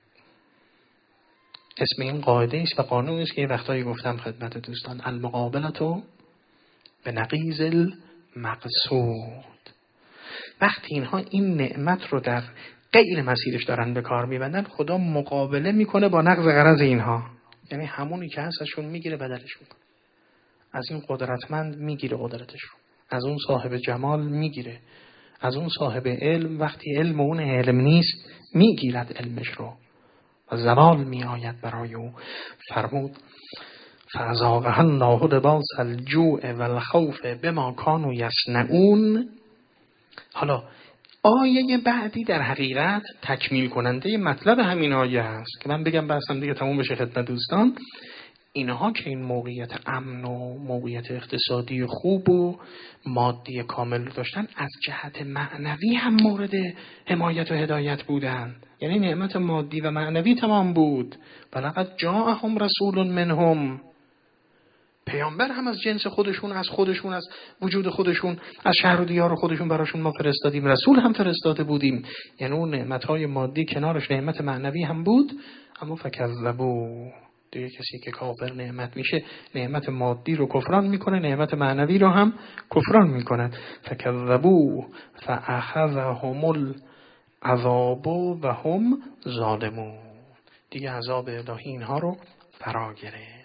اسم این قاعده است و قانون است که یه وقتایی گفتم خدمت دوستان، المقابلتو به نقیض المقصود. وقتی اینها این نعمت رو در غیر مسیرش دارن به کار میبندن، خدا مقابله میکنه با نقض غرض اینها. یعنی همونی که هست ازشون میگیره، بدلش میکنه. از این قدرتمند میگیره قدرتش رو، از اون صاحب جمال میگیره، از اون صاحب علم وقتی علم اون علم نیست میگیرد علمش رو و زوال می آید برای او. فرمود فاذاقها الله لباس الجوع و الخوف بما كانوا یصنعون. حالا آیه بعدی در حقیقت تکمیل کننده مطلب همین آیه است که من بگم بحثم دیگه تموم بشه خدمت دوستان. اینها که این موقعیت امن و موقعیت اقتصادی خوب و مادی کامل رو داشتن، از جهت معنوی هم مورد حمایت و هدایت بودند. یعنی نعمت مادی و معنوی تمام بود. ولقد جاءهم رسول منهم، پیامبر هم از جنس خودشون، از خودشون، از وجود خودشون، از شهر و دیار خودشون براشون ما فرستادیم، رسول هم فرستاده بودیم. یعنی اون نعمتهای مادی کنارش نعمت معنوی هم بود. اما فکذبوا، دیگه کسی که کافر نعمت میشه نعمت مادی رو کفران میکنه، نعمت معنوی رو هم کفران میکنه. فکذبوا فاخذهم العذاب و هم ظالمون. دیگه عذاب الهی اینها رو فرا گرفت.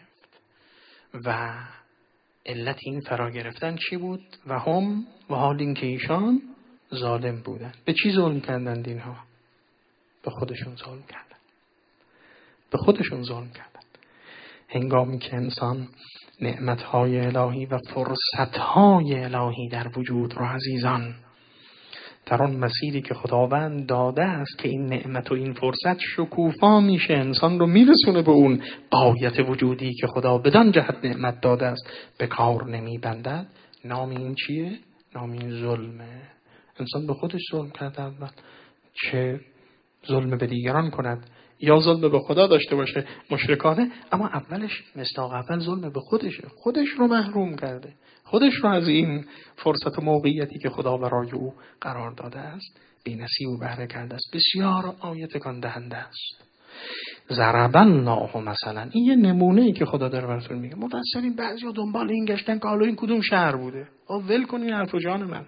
و علت این فرا گرفتن چی بود؟ و هم، و حال این که ایشان ظالم بودن. به چی ظلم کردند اینها؟ به خودشون ظلم کردند. به خودشون ظلم کردند. هنگامی که انسان نعمتهای الهی و فرصتهای الهی در وجود رو عزیزان در آن مسیری که خداوند داده است که این نعمت و این فرصت شکوفا میشه، انسان رو میرسونه به اون غایت وجودی که خدا بدان جهت نعمت داده است، به کار نمیبندد، نام این چیه؟ نام این ظلمه. انسان به خودش ظلم کرده اول. چه ظلم به دیگران کند یا ظلم به خدا داشته باشه مشرکانه، اما اولش مصداق اول ظلم به خودشه. خودش رو محروم کرده، خودش رو از این فرصت و موقعیتی که خدا برای او قرار داده است بی‌نصیب و بهره کرده است. بسیار آیه تکان دهنده است. ضرب الله مثلا، این یه نمونه‌ای که خدا داره براتون میگه. مفسرین بعضیا دنبال این گشتن که حالا این کدوم شهر بوده. ول کن این حرف جان من.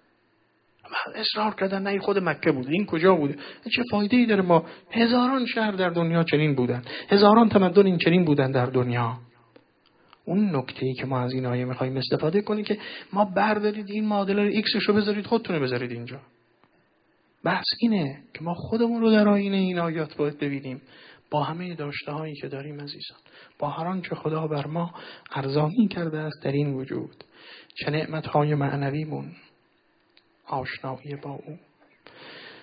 اصرار کردن نه این خود مکه بوده، این کجا بوده. چه فایده‌ای داره؟ ما هزاران شهر در دنیا چنین بودن، هزاران تمدن این چنین بودن در دنیا. اون نکته‌ای که ما از این آیه می‌خوایم استفاده کنیم که ما بردارید این معادله رو ایکسش رو بذارید خودتون بذارید اینجا. بحث اینه که ما خودمون رو در آینه این آیات باید ببینیم، با همه داشته‌هایی که داریم عزیزان، با هر آنچه خدا بر ما ارزانی کرده است در این وجود، چه نعمت‌های معنویمون، آشنایی با او.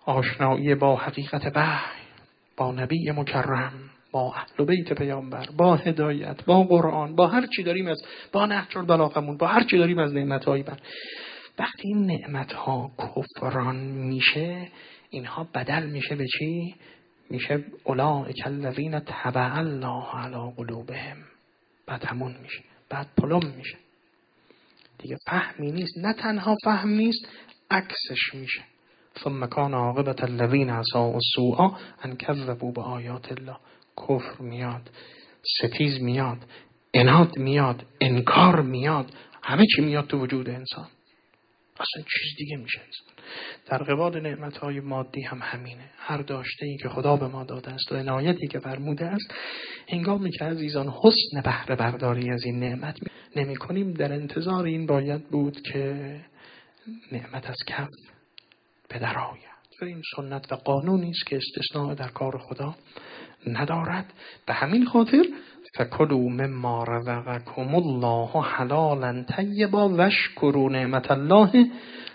آشنایی با حقیقت وحی، با نبی مکرم، با اهل بیت پیامبر، با هدایت، با قرآن، با هر چی داریم با نهج البلاغمون، با هر چی داریم از نعمت‌های من. وقتی این نعمت‌ها کفران میشه، اینها بدل میشه به چی؟ میشه اولئک الذین طبع الله علی قلوبهم. بعد همون میشه، بعد پلم میشه دیگه. فهمی نیست، نه تنها فهم نیست، عکسش میشه. ثم کان عاقبة الذین اساءوا السوء ان کذبوا بآیات الله. کفر میاد، ستیز میاد، عناد میاد، انکار میاد، همه چی میاد تو وجود انسان، اصلا چیز دیگه میشه انسان. در قبال نعمتهای مادی هم همینه. هر داشته‌ای که خدا به ما داده است و عنایتی که فرموده است، هنگامی که عزیزان حسن بهره برداری از این نعمت نمی کنیم، در انتظار این باید بود که نعمت از کف به در آید. و این سنت و قانونی است که استثناء در کار خدا ندارد. به همین خاطر فکلوا مما رزقکم الله حلالا طیبا واشکروا نعمت الله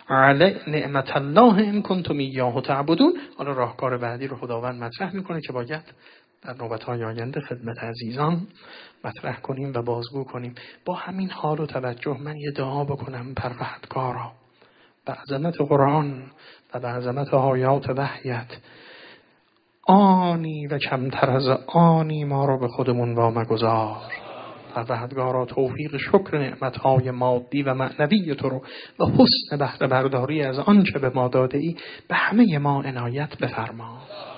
ان کنتم ایاه تعبدون. حالا راهکار بعدی رو خداوند مطرح میکنه که باید در نوبت‌های آینده خدمت عزیزان مطرح کنیم و بازگو کنیم. با همین حال و توجه من یه دعا بکنم پروردگارا، به عظمت قرآن و به عظمت آیات وحیت، آنی و کمتر از آنی ما رو به خودمون وامگذار. پروردگارا توفیق شکر نعمتهای مادی و معنوی تو رو و حسن بهره برداری از آنچه به ما داده ای به همه ما عنایت بفرما.